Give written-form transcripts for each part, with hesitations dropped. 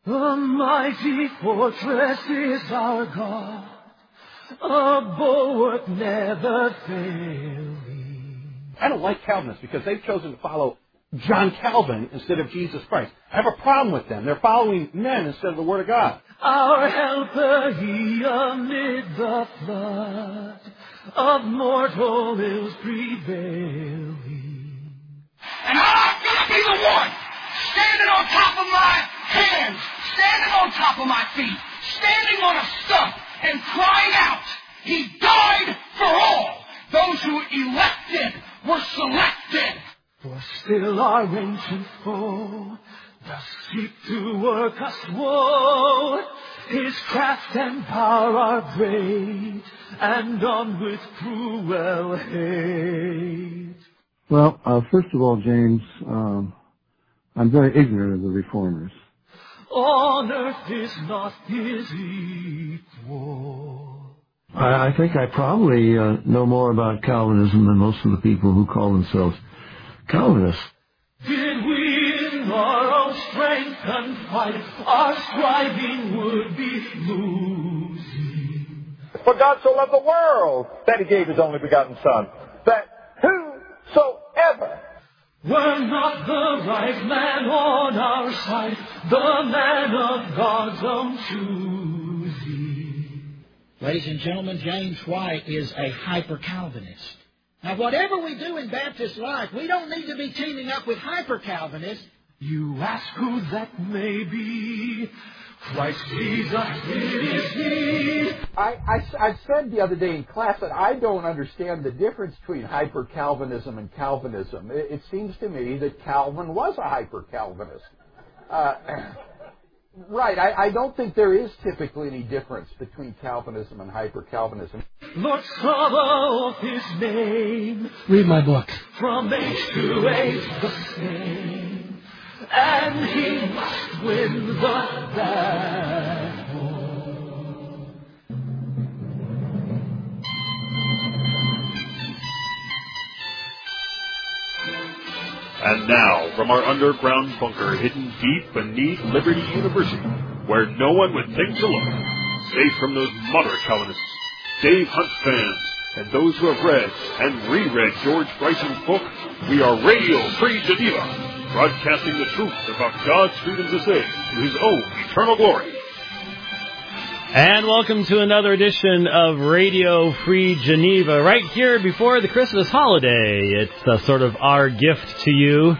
A mighty fortress is our God, a bulwark never failing. I don't like Calvinists because they've chosen to follow John Calvin instead of Jesus Christ. I have a problem with them. They're following men instead of the Word of God. Our helper, he amid the flood of mortal ills prevailing. And I'm gonna be the one standing on top of my hands, standing on top of my feet, standing on a stump and crying out, he died for all. Those who elected were selected. For still our ancient foe does seek to work us woe. His craft and power are great, and on with cruel hate. Well, first of all, James, I'm very ignorant of the Reformers. On earth is not his equal. I think I probably know more about Calvinism than most of the people who call themselves Calvinists. Did we in our own strength and fight, our striving would be losing. For God so loved the world that he gave his only begotten Son, that whosoever were not the right man on our side, the man of God's own choosing. Ladies and gentlemen, James White is a hyper-Calvinist. Now, whatever we do in Baptist life, we don't need to be teaming up with hyper-Calvinists. You ask who that may be. Christ Jesus, it is he. I said the other day in class that I don't understand the difference between hyper-Calvinism and Calvinism. It seems to me that Calvin was a hyper-Calvinist. Right, I don't think there is typically any difference between Calvinism and hyper-Calvinism. Lord Sabaoth his name. Read my book. From age to age the same. And he must win the battle. And now, from our underground bunker hidden deep beneath Liberty University, where no one would think to look, safe from those moderate Calvinists, Dave Hunt fans, and those who have read and reread George Bryson's book, we are Radio Free Geneva, broadcasting the truth about God's freedom to save to his own eternal glory. And welcome to another edition of Radio Free Geneva, right here before the Christmas holiday. It's sort of our gift to you.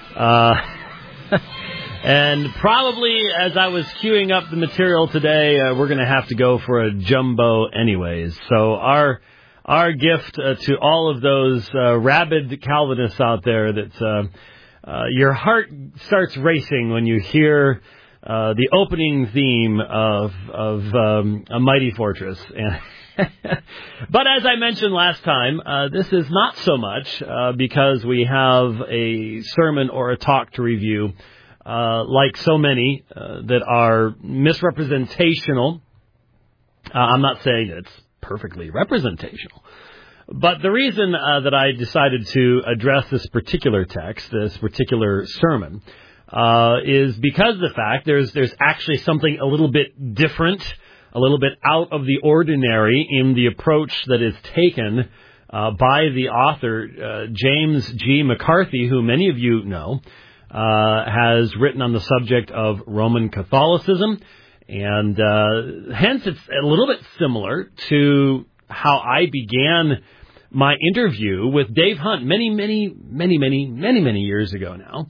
And probably as I was queuing up the material today, we're going to have to go for a jumbo anyways. So our gift to all of those rabid Calvinists out there that your heart starts racing when you hear the opening theme of A Mighty Fortress. But as I mentioned last time, this is not so much because we have a sermon or a talk to review, like so many that are misrepresentational. I'm not saying it's perfectly representational. But the reason that I decided to address this particular text, this particular sermon, is because of the fact there's actually something a little bit different, a little bit out of the ordinary in the approach that is taken by the author, James G. McCarthy, who many of you know, has written on the subject of Roman Catholicism. And hence it's a little bit similar to how I began my interview with Dave Hunt many years ago now.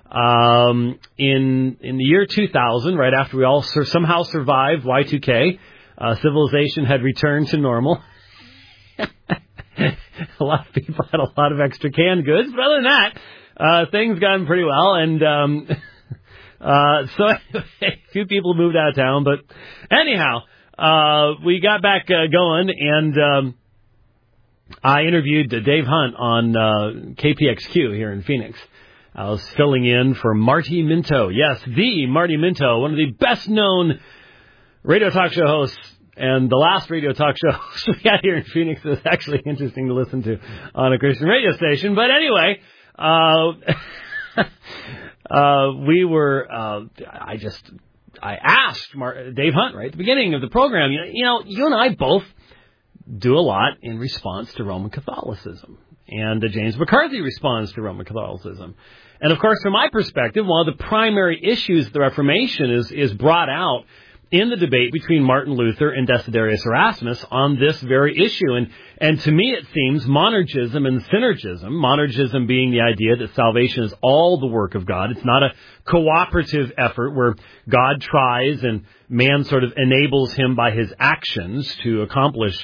In the year 2000, right after we all somehow survived Y2K, civilization had returned to normal. A lot of people had a lot of extra canned goods, but other than that, things gotten pretty well. And so anyway, a few people moved out of town, but anyhow, we got back going, and I interviewed Dave Hunt on KPXQ here in Phoenix. I was filling in for Marty Minto. Yes, the Marty Minto, one of the best-known radio talk show hosts, and the last radio talk show host we had here in Phoenix is actually interesting to listen to on a Christian radio station. But anyway, asked Dave Hunt right at the beginning of the program, you and I both do a lot in response to Roman Catholicism. And James McCarthy responds to Roman Catholicism. And, of course, from my perspective, one of the primary issues of the Reformation is brought out in the debate between Martin Luther and Desiderius Erasmus on this very issue. And to me, it seems monergism and synergism, monergism being the idea that salvation is all the work of God. It's not a cooperative effort where God tries and man sort of enables him by his actions to accomplish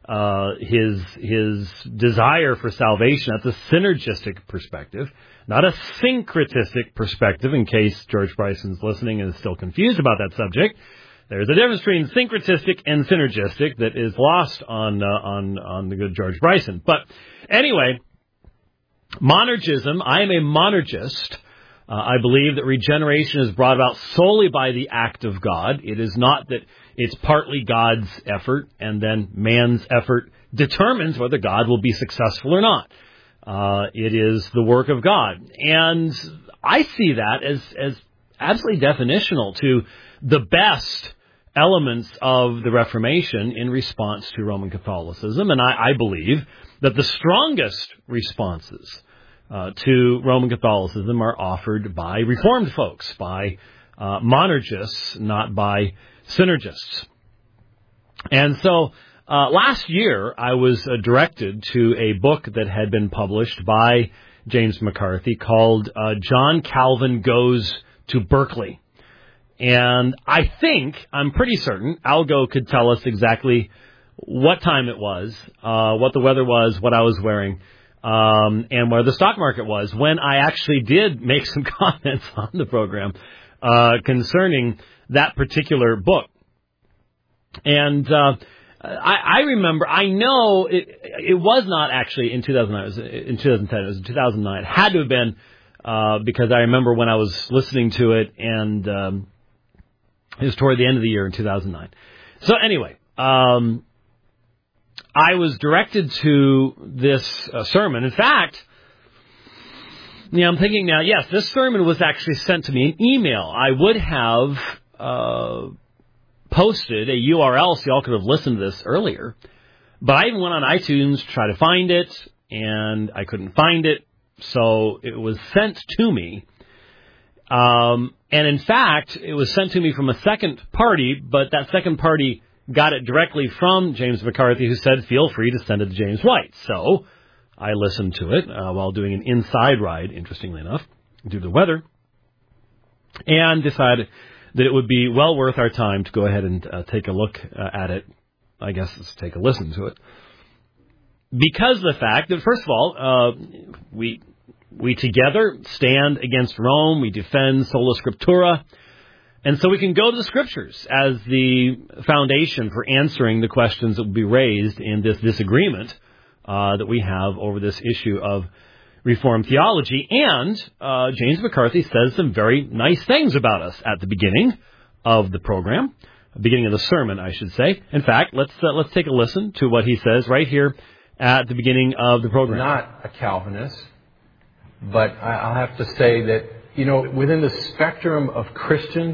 his desire for salvation. That's a synergistic perspective, not a syncretistic perspective, in case George Bryson's listening and is still confused about that subject. There's a difference between syncretistic and synergistic that is lost on the good George Bryson. But anyway, monergism, I am a monergist. I believe that regeneration is brought about solely by the act of God. It is not that it's partly God's effort and then man's effort determines whether God will be successful or not. It is the work of God. And I see that as absolutely definitional to the best elements of the Reformation in response to Roman Catholicism. And I believe that the strongest responses to Roman Catholicism are offered by Reformed folks, by monergists, not by synergists. And so last year I was directed to a book that had been published by James McCarthy called John Calvin Goes to Berkeley. And I'm pretty certain, Algo could tell us exactly what time it was, what the weather was, what I was wearing, and where the stock market was when I actually did make some comments on the program concerning that particular book. And I remember, I know it was not actually in 2009, it was in 2010, it was in 2009. It had to have been because I remember when I was listening to it, and it was toward the end of the year in 2009. So anyway, I was directed to this sermon. In fact, I'm thinking now, yes, this sermon was actually sent to me in email. I would have posted a URL so y'all could have listened to this earlier. But I even went on iTunes to try to find it, and I couldn't find it. So it was sent to me. And in fact, it was sent to me from a second party, but that second party got it directly from James McCarthy, who said, feel free to send it to James White. So I listened to it while doing an inside ride, interestingly enough, due to the weather, and decided that it would be well worth our time to go ahead and take a look at it. I guess let's take a listen to it. Because of the fact that, first of all, we together stand against Rome. We defend sola scriptura. And so we can go to the Scriptures as the foundation for answering the questions that will be raised in this disagreement that we have over this issue of Reformed theology. And James McCarthy says some very nice things about us at the beginning of the program, beginning of the sermon, I should say. In fact, let's take a listen to what he says right here at the beginning of the program. Not a Calvinist, but I'll have to say that, within the spectrum of Christians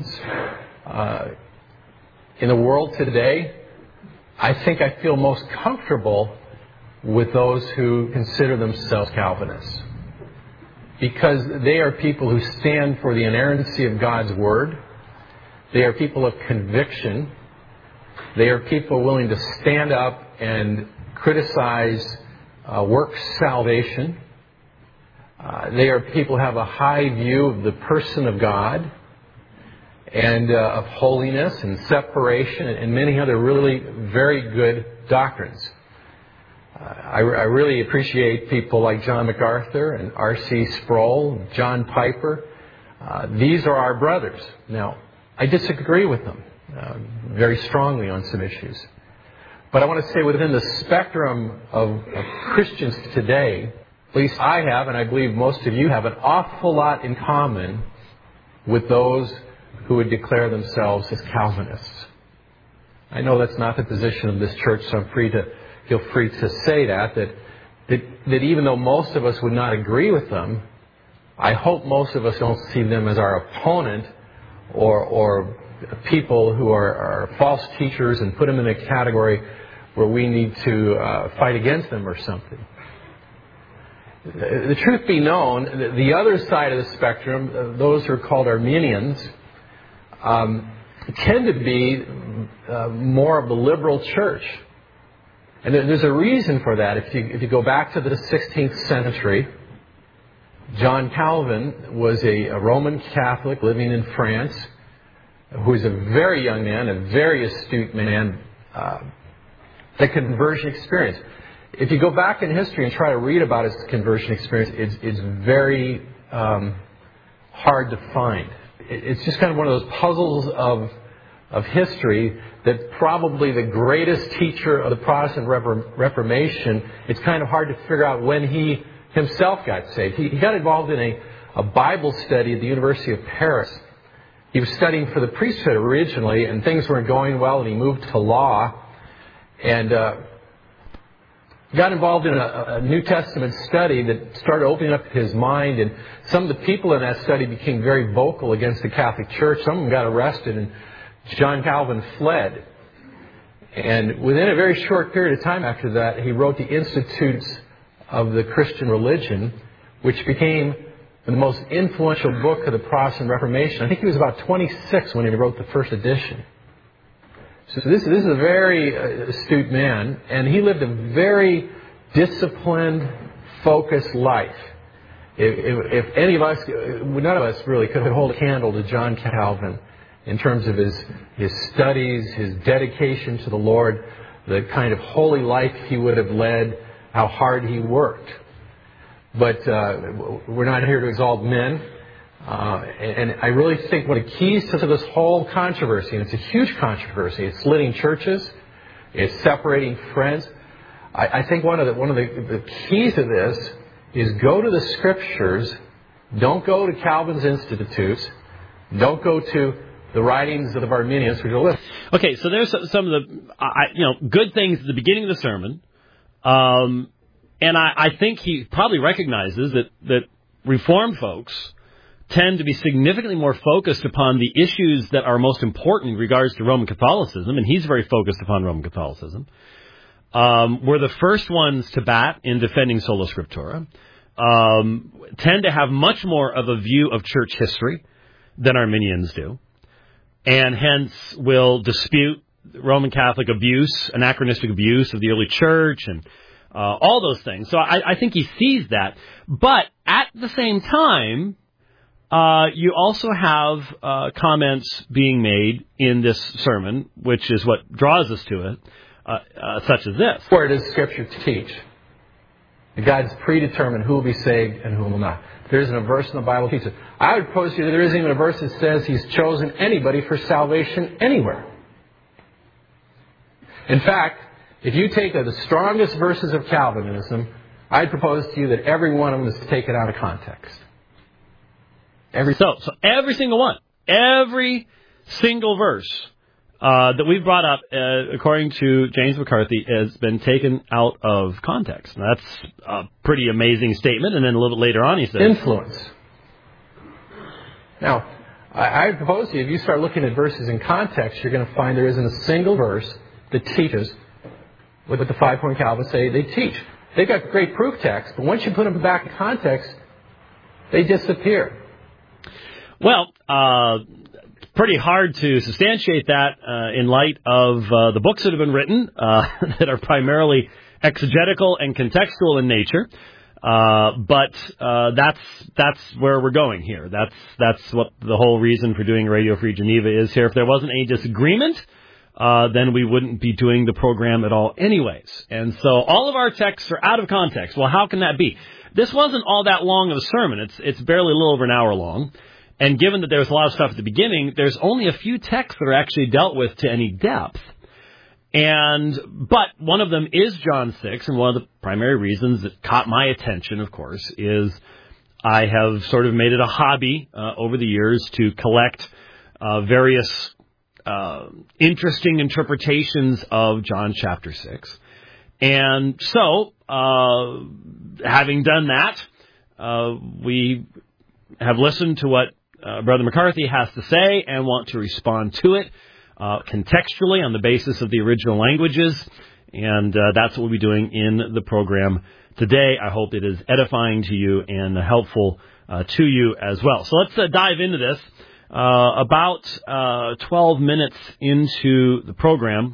in the world today, I think I feel most comfortable with those who consider themselves Calvinists, because they are people who stand for the inerrancy of God's Word. They are people of conviction. They are people willing to stand up and criticize works salvation. They are people who have a high view of the person of God and of holiness and separation and many other really very good doctrines. I really appreciate people like John MacArthur and R.C. Sproul and John Piper. These are our brothers. Now, I disagree with them very strongly on some issues. But I want to say within the spectrum of Christians today, at least I have, and I believe most of you have, an awful lot in common with those who would declare themselves as Calvinists. I know that's not the position of this church, so feel free to say that even though most of us would not agree with them, I hope most of us don't see them as our opponent or people who are false teachers and put them in a category where we need to fight against them or something. The truth be known, the other side of the spectrum, those who are called Arminians, tend to be more of the liberal church. And there's a reason for that. If you go back to the 16th century, John Calvin was a Roman Catholic living in France, who was a very young man, a very astute man, the conversion experience. If you go back in history and try to read about his conversion experience, it's very hard to find. It's just kind of one of those puzzles of history that probably the greatest teacher of the Protestant Reformation, it's kind of hard to figure out when he himself got saved. He got involved in a Bible study at the University of Paris. He was studying for the priesthood originally, and things weren't going well, and he moved to law, and got involved in a New Testament study that started opening up his mind, and some of the people in that study became very vocal against the Catholic Church. Some of them got arrested, and John Calvin fled. And within a very short period of time after that, he wrote the Institutes of the Christian Religion, which became the most influential book of the Protestant Reformation. I think he was about 26 when he wrote the first edition. So this is a very astute man, and he lived a very disciplined, focused life. If any of us, none of us really could hold a candle to John Calvin in terms of his studies, his dedication to the Lord, the kind of holy life he would have led, how hard he worked. But we're not here to exalt men. And I really think one of the keys to this whole controversy, and it's a huge controversy, it's splitting churches, it's separating friends. I think one of the keys to this is go to the Scriptures. Don't go to Calvin's Institutes. Don't go to the writings of the Arminians, which are listed. Okay, so there's some of the good things at the beginning of the sermon, and I think he probably recognizes that Reformed folks tend to be significantly more focused upon the issues that are most important in regards to Roman Catholicism, and he's very focused upon Roman Catholicism. We're the first ones to bat in defending sola scriptura, tend to have much more of a view of church history than Arminians do, and hence will dispute Roman Catholic abuse, anachronistic abuse of the early church, and all those things. So I think he sees that. But at the same time, you also have comments being made in this sermon, which is what draws us to it, such as this. Where does Scripture teach? God's predetermined who will be saved and who will not. There isn't a verse in the Bible that teaches it. I would propose to you that there isn't even a verse that says He's chosen anybody for salvation anywhere. In fact, if you take the strongest verses of Calvinism, I'd propose to you that every one of them is taken out of context. So every single one, every single verse that we've brought up, according to James McCarthy, has been taken out of context. Now, that's a pretty amazing statement. And then a little bit later on, he says, influence. Now, I propose to you, if you start looking at verses in context, you're going to find there isn't a single verse that teaches what the 5-point Calvinists say they teach. They've got great proof texts, but once you put them back in context, they disappear. Well, pretty hard to substantiate that in light of the books that have been written that are primarily exegetical and contextual in nature. But that's where we're going here. That's what the whole reason for doing Radio Free Geneva is here. If there wasn't any disagreement, then we wouldn't be doing the program at all anyways. And so all of our texts are out of context. Well, how can that be? This wasn't all that long of a sermon. It's barely a little over an hour long. And given that there's a lot of stuff at the beginning, there's only a few texts that are actually dealt with to any depth. But one of them is John 6, and one of the primary reasons that caught my attention, of course, is I have sort of made it a hobby over the years to collect various interesting interpretations of John chapter 6. And so, having done that, we have listened to what Brother McCarthy has to say and want to respond to it contextually on the basis of the original languages. And that's what we'll be doing in the program today. I hope it is edifying to you and helpful to you as well. So let's dive into this. About 12 minutes into the program,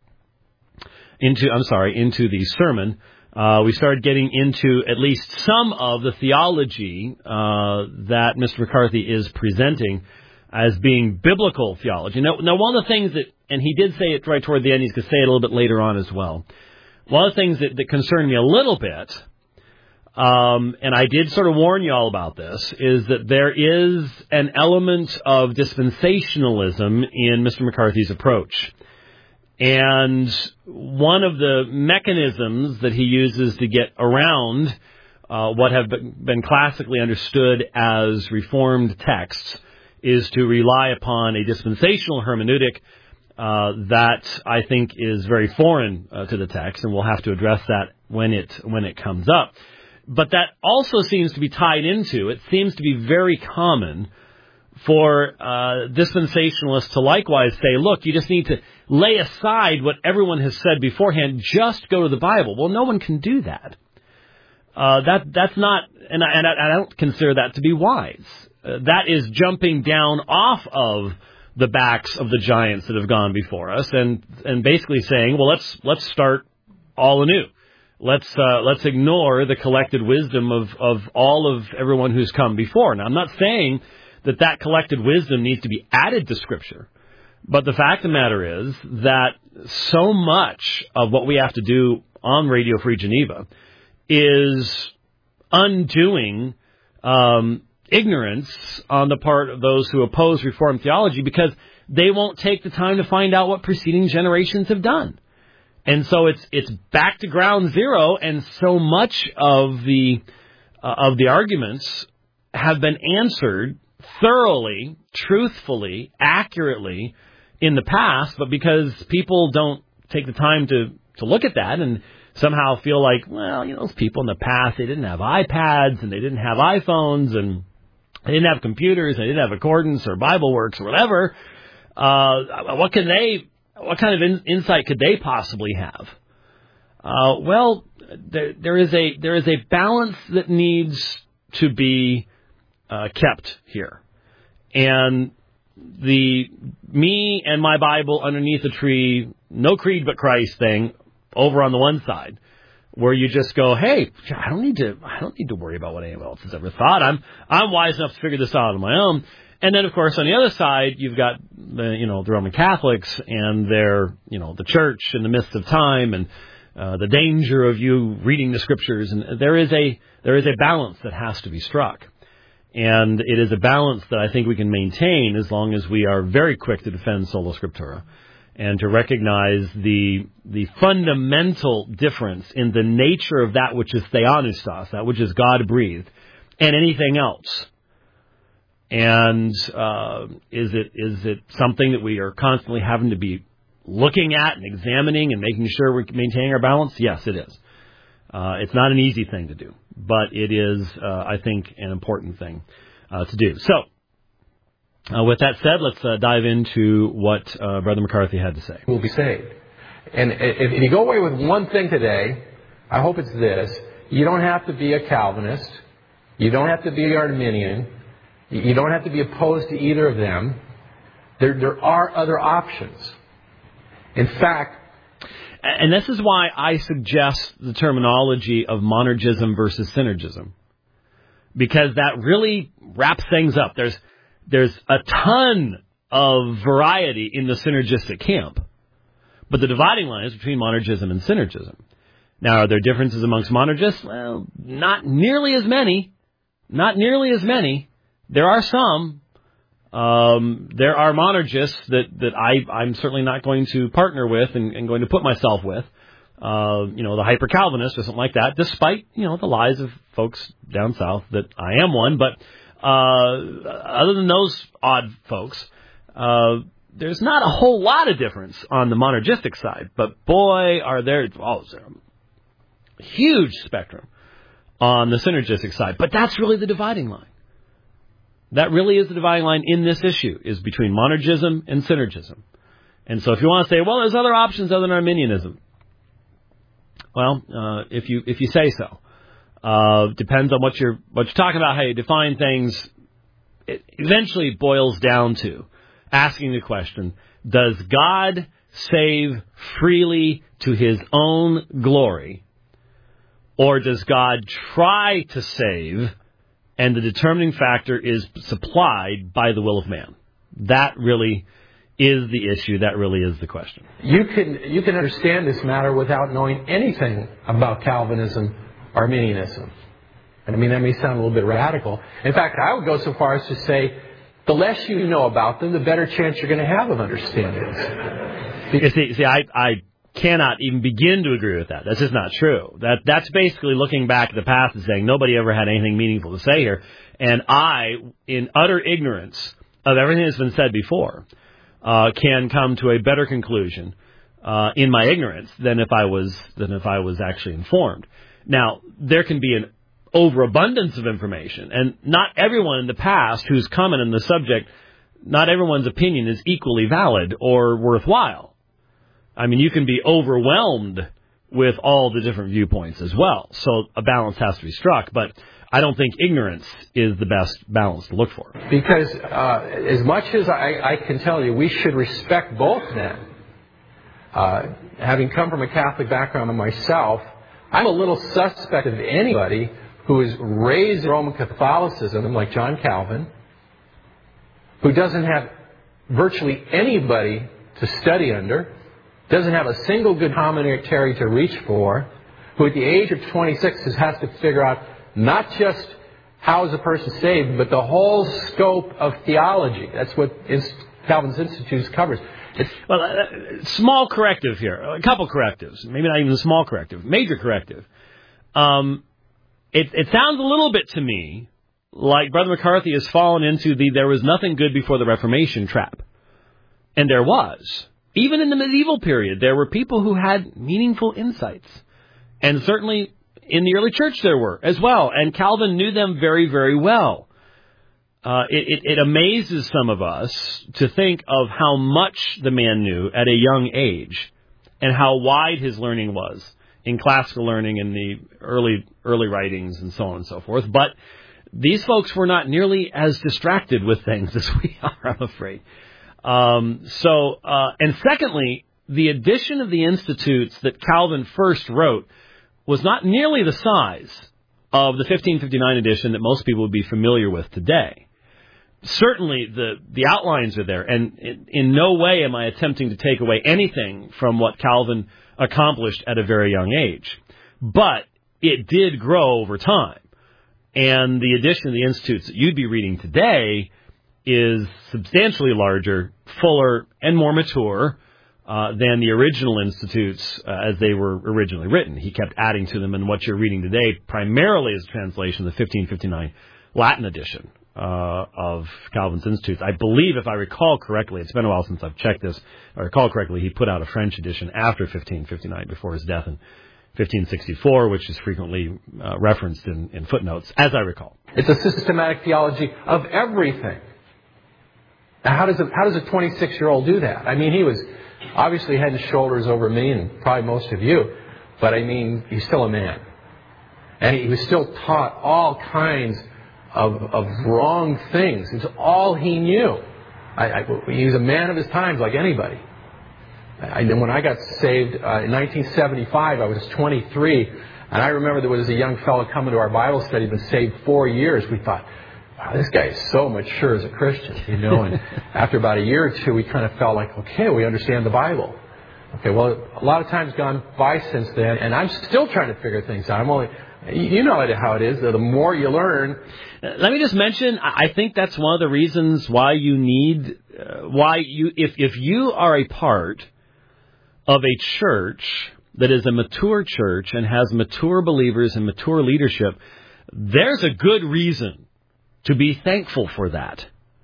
into the sermon, we started getting into at least some of the theology that Mr. McCarthy is presenting as being biblical theology. Now, one of the things that, and he did say it right toward the end, he's going to say it a little bit later on as well. One of the things that concerned me a little bit, and I did sort of warn you all about this, is that there is an element of dispensationalism in Mr. McCarthy's approach. And one of the mechanisms that he uses to get around what have been classically understood as Reformed texts is to rely upon a dispensational hermeneutic that I think is very foreign to the text, and we'll have to address that when it comes up. But that also seems to be tied into, it seems to be very common for dispensationalists to likewise say, look, you just need to lay aside what everyone has said beforehand, just go to the Bible. Well, no one can do that. That's not, and I don't consider that to be wise. That is jumping down off of the backs of the giants that have gone before us, and basically saying, well, let's start all anew. Let's ignore the collected wisdom of all of everyone who's come before. Now, I'm not saying that collected wisdom needs to be added to Scripture, but the fact of the matter is that so much of what we have to do on Radio Free Geneva is undoing ignorance on the part of those who oppose Reformed theology, because they won't take the time to find out what preceding generations have done. And so it's back to ground zero, and so much of the arguments have been answered thoroughly, truthfully, accurately in the past, but because people don't take the time to look at that and somehow feel like, well, those people in the past, they didn't have iPads and they didn't have iPhones and they didn't have computers, and they didn't have Accordance or BibleWorks or whatever. What kind of insight could they possibly have? Well, there is a balance that needs to be kept here, and the me and my Bible underneath a tree, no creed but Christ thing over on the one side, where you just go, hey, I don't need to worry about what anyone else has ever thought. I'm wise enough to figure this out on my own. And then, of course, on the other side, you've got the Roman Catholics and their the church in the midst of time, and the danger of you reading the Scriptures. And there is a balance that has to be struck, and it is a balance that I think we can maintain as long as we are very quick to defend sola scriptura and to recognize the fundamental difference in the nature of that which is theopneustos, that which is God breathed, and anything else. And is it something that we are constantly having to be looking at and examining and making sure we're maintaining our balance? Yes, it is. It's not an easy thing to do, but it is, I think, an important thing to do. So, with that said, let's dive into what Brother McCarthy had to say. We'll be saved. And if you go away with one thing today, I hope it's this: you don't have to be a Calvinist, you don't have to be an Arminian. You don't have to be opposed to either of them. There are other options. In fact... And this is why I suggest the terminology of monergism versus synergism, because that really wraps things up. There's a ton of variety in the synergistic camp, but the dividing line is between monergism and synergism. Now, are there differences amongst monergists? Well, not nearly as many. Not nearly as many. There are some. There are monergists that I'm certainly not going to partner with and going to put myself with. The hyper-Calvinist or something like that, despite, the lies of folks down south that I am one. But other than those odd folks, there's not a whole lot of difference on the monergistic side. But boy, is there a huge spectrum on the synergistic side. But that's really the dividing line. That really is the dividing line in this issue, is between monergism and synergism. And so if you want to say, well, there's other options other than Arminianism, well, if you say so. Depends on what you're talking about, how you define things. It eventually boils down to asking the question, does God save freely to his own glory, or does God try to save, and the determining factor is supplied by the will of man? That really is the issue. That really is the question. You can understand this matter without knowing anything about Calvinism, Arminianism. I mean, that may sound a little bit radical. In fact, I would go so far as to say, the less you know about them, the better chance you're going to have of understanding this. See, I cannot even begin to agree with that. That's just not true. That's basically looking back at the past and saying nobody ever had anything meaningful to say here. And I, in utter ignorance of everything that's been said before, can come to a better conclusion in my ignorance than if I was actually informed. Now, there can be an overabundance of information, and not everyone in the past who's commented on the subject, not everyone's opinion is equally valid or worthwhile. I mean, you can be overwhelmed with all the different viewpoints as well, so a balance has to be struck, but I don't think ignorance is the best balance to look for. Because as much as I can tell you, we should respect both men. Having come from a Catholic background myself, I'm a little suspect of anybody who is raised in Roman Catholicism, like John Calvin, who doesn't have virtually anybody to study under, doesn't have a single good commentary to reach for, who at the age of 26 has to figure out not just how is a person saved, but the whole scope of theology. That's what Calvin's Institutes covers. Small corrective here. A couple correctives. Maybe not even a small corrective. Major corrective. It sounds a little bit to me like Brother McCarthy has fallen into the there was nothing good before the Reformation trap. And there was. Even in the medieval period, there were people who had meaningful insights. And certainly in the early church there were as well. And Calvin knew them very, very well. It amazes some of us to think of how much the man knew at a young age and how wide his learning was in classical learning in the early writings and so on and so forth. But these folks were not nearly as distracted with things as we are, I'm afraid. And secondly, the edition of the Institutes that Calvin first wrote was not nearly the size of the 1559 edition that most people would be familiar with today. Certainly, the outlines are there, and in no way am I attempting to take away anything from what Calvin accomplished at a very young age. But it did grow over time. And the edition of the Institutes that you'd be reading today is substantially larger, fuller, and more mature than the original Institutes as they were originally written. He kept adding to them, and what you're reading today primarily is a translation of the 1559 Latin edition of Calvin's Institutes. I believe, if I recall correctly, it's been a while since I've checked this, if I recall correctly, he put out a French edition after 1559, before his death in 1564, which is frequently referenced in footnotes, as I recall. It's a systematic theology of everything. Now, how does a 26-year-old do that? I mean, he was obviously head and shoulders over me and probably most of you, but I mean, he's still a man. And he was still taught all kinds of wrong things. It's all he knew. He was a man of his times like anybody. When I got saved in 1975, I was 23, and I remember there was a young fellow coming to our Bible study, been saved 4 years. We thought, wow, this guy is so mature as a Christian, you know. And after about a year or two, we kind of felt like, okay, we understand the Bible. Okay, well, a lot of time's gone by since then, and I'm still trying to figure things out. You know how it is. The more you learn. Let me just mention, I think that's one of the reasons why you need, if you are a part of a church that is a mature church and has mature believers and mature leadership, there's a good reason to be thankful for that.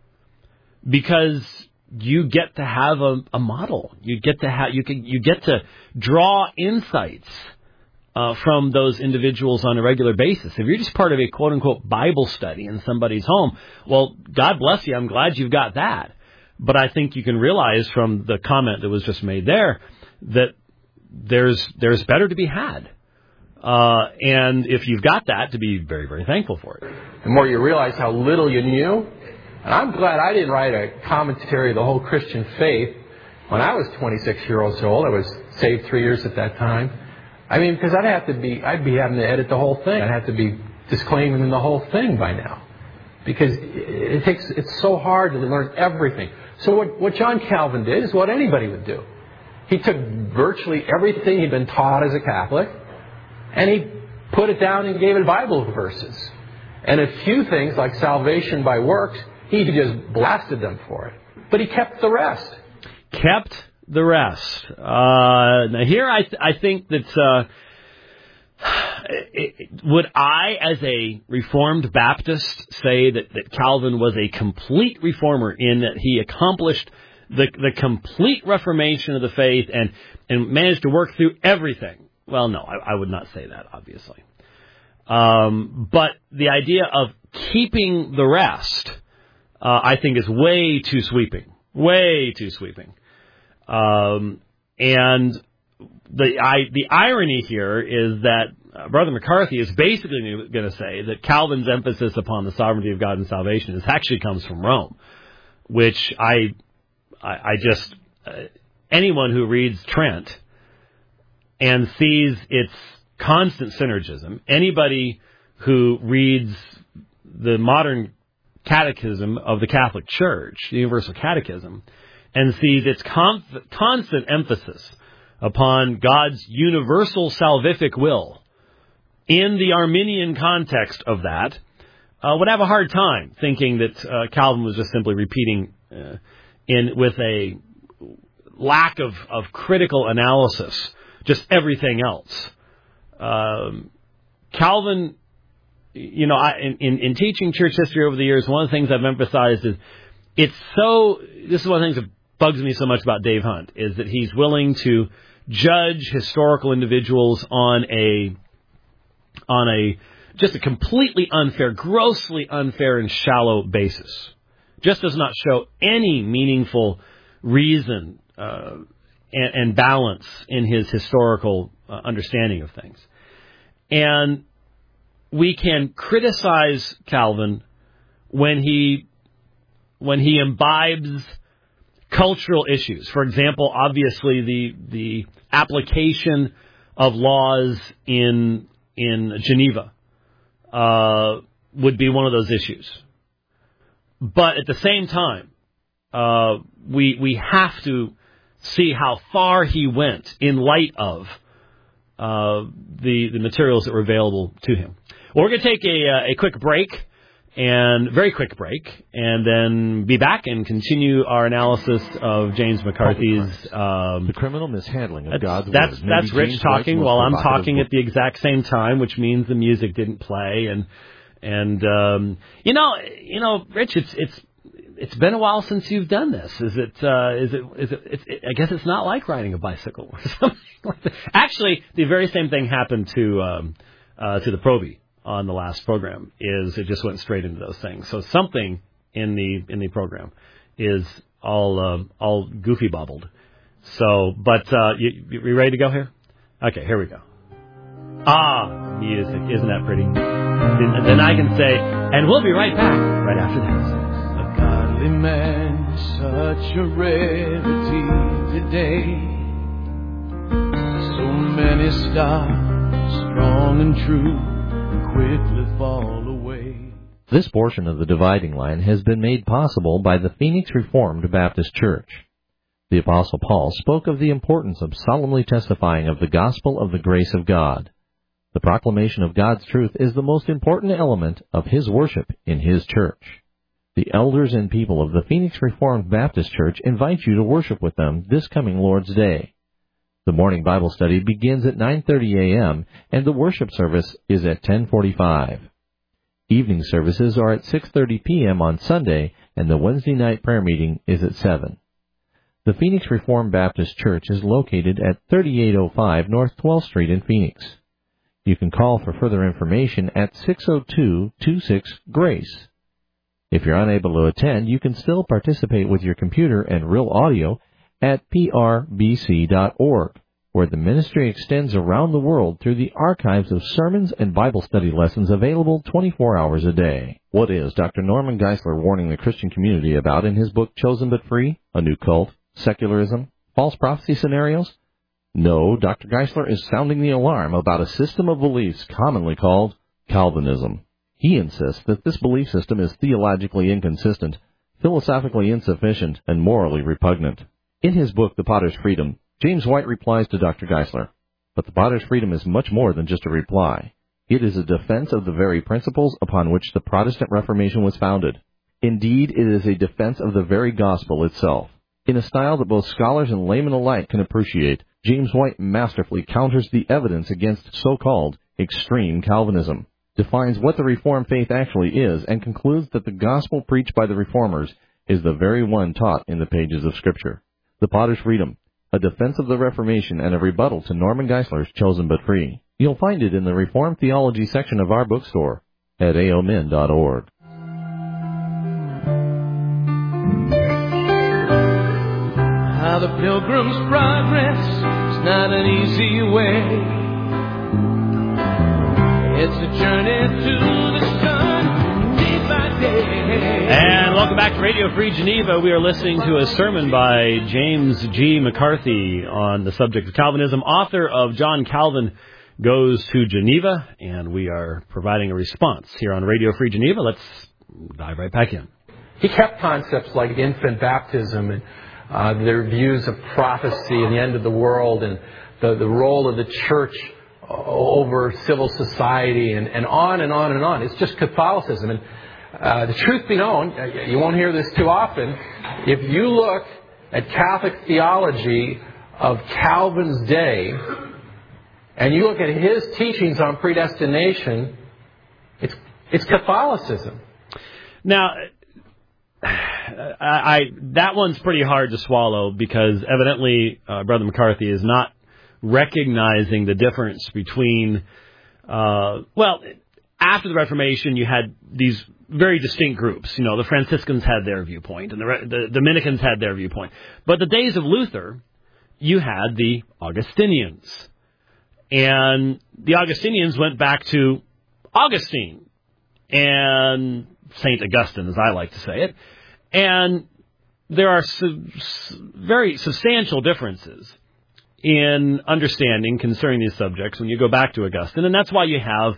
Because you get to have a model. You get to draw insights from those individuals on a regular basis. If you're just part of a quote-unquote Bible study in somebody's home, well, God bless you. I'm glad you've got that. But I think you can realize from the comment that was just made there that there's better to be had. And if you've got that, to be very, very thankful for it. The more you realize how little you knew. And I'm glad I didn't write a commentary of the whole Christian faith when I was 26 years old. I was saved 3 years at that time. I mean, because I'd be having to edit the whole thing. I'd have to be disclaiming the whole thing by now. Because it's so hard to learn everything. So what John Calvin did is what anybody would do. He took virtually everything he'd been taught as a Catholic, and he put it down and gave it Bible verses. And a few things, like salvation by works, he just blasted them for it. But he kept the rest. Kept the rest. Now here I think that... would I, as a Reformed Baptist, say that Calvin was a complete reformer in that he accomplished the complete reformation of the faith and managed to work through everything? Well, no, I would not say that, obviously. But the idea of keeping the rest, I think, is way too sweeping. Way too sweeping. And the irony here is that Brother McCarthy is basically going to say that Calvin's emphasis upon the sovereignty of God and salvation actually comes from Rome, which I just anyone who reads Trent and sees its constant synergism, anybody who reads the modern catechism of the Catholic Church, the Universal Catechism, and sees its constant emphasis upon God's universal salvific will in the Arminian context of that, would have a hard time thinking that Calvin was just simply repeating with a lack of critical analysis just everything else. Calvin, in teaching church history over the years, one of the things I've emphasized is this is one of the things that bugs me so much about Dave Hunt, is that he's willing to judge historical individuals on a just a completely unfair, grossly unfair and shallow basis. Just does not show any meaningful reason and balance in his historical understanding of things. And we can criticize Calvin when he imbibes cultural issues. For example, obviously the application of laws in Geneva would be one of those issues. But at the same time, we have to see how far he went in light of the materials that were available to him. Well, we're going to take a quick break, very quick break, and then be back and continue our analysis of James McCarthy's the criminal mishandling of God's word. That's Rich talking while I'm talking at the exact same time, which means the music didn't play. And Rich, it's been a while since you've done this. Is it? I guess it's not like riding a bicycle or something like that. Actually, the very same thing happened to the Proby on the last program. Is it just went straight into those things? So something in the program is all goofy bobbled. So, but you ready to go here? Okay, here we go. Music, isn't that pretty? Then I can say, and we'll be right back right after this. A godly man is such a rarity today. So many stars, strong and true, quickly fall away. This portion of the Dividing Line has been made possible by the Phoenix Reformed Baptist Church. The Apostle Paul spoke of the importance of solemnly testifying of the gospel of the grace of God. The proclamation of God's truth is the most important element of his worship in his church. The elders and people of the Phoenix Reformed Baptist Church invite you to worship with them this coming Lord's Day. The morning Bible study begins at 9:30 a.m. and the worship service is at 10:45. Evening services are at 6:30 p.m. on Sunday, and the Wednesday night prayer meeting is at 7. The Phoenix Reformed Baptist Church is located at 3805 North 12th Street in Phoenix. You can call for further information at 602-26-GRACE. If you're unable to attend, you can still participate with your computer and real audio at prbc.org, where the ministry extends around the world through the archives of sermons and Bible study lessons available 24 hours a day. What is Dr. Norman Geisler warning the Christian community about in his book Chosen But Free? A new cult? Secularism? False prophecy scenarios? No, Dr. Geisler is sounding the alarm about a system of beliefs commonly called Calvinism. He insists that this belief system is theologically inconsistent, philosophically insufficient, and morally repugnant. In his book, The Potter's Freedom, James White replies to Dr. Geisler, but the Potter's Freedom is much more than just a reply. It is a defense of the very principles upon which the Protestant Reformation was founded. Indeed, it is a defense of the very gospel itself. In a style that both scholars and laymen alike can appreciate, James White masterfully counters the evidence against so-called extreme Calvinism, defines what the Reformed faith actually is, and concludes that the gospel preached by the Reformers is the very one taught in the pages of Scripture. The Potter's Freedom, a defense of the Reformation and a rebuttal to Norman Geisler's Chosen But Free. You'll find it in the Reformed Theology section of our bookstore at aomin.org. How the Pilgrim's Progress is not an easy way. It's a journey to the sun, day by day. And welcome back to Radio Free Geneva. We are listening to a sermon by James G. McCarthy on the subject of Calvinism, author of John Calvin Goes to Geneva, and we are providing a response here on Radio Free Geneva. Let's dive right back in. He kept concepts like infant baptism and their views of prophecy and the end of the world and the role of the church over civil society and on and on and on. It's just Catholicism. And the truth be known, you won't hear this too often, if you look at Catholic theology of Calvin's day and you look at his teachings on predestination, it's Catholicism. Now, that one's pretty hard to swallow because evidently Brother McCarthy is not recognizing the difference between, after the Reformation, you had these very distinct groups. You know, the Franciscans had their viewpoint, and the Dominicans had their viewpoint. But the days of Luther, you had the Augustinians. And the Augustinians went back to Augustine and St. Augustine, as I like to say it. And there are very substantial differences in understanding concerning these subjects when you go back to Augustine, and that's why you have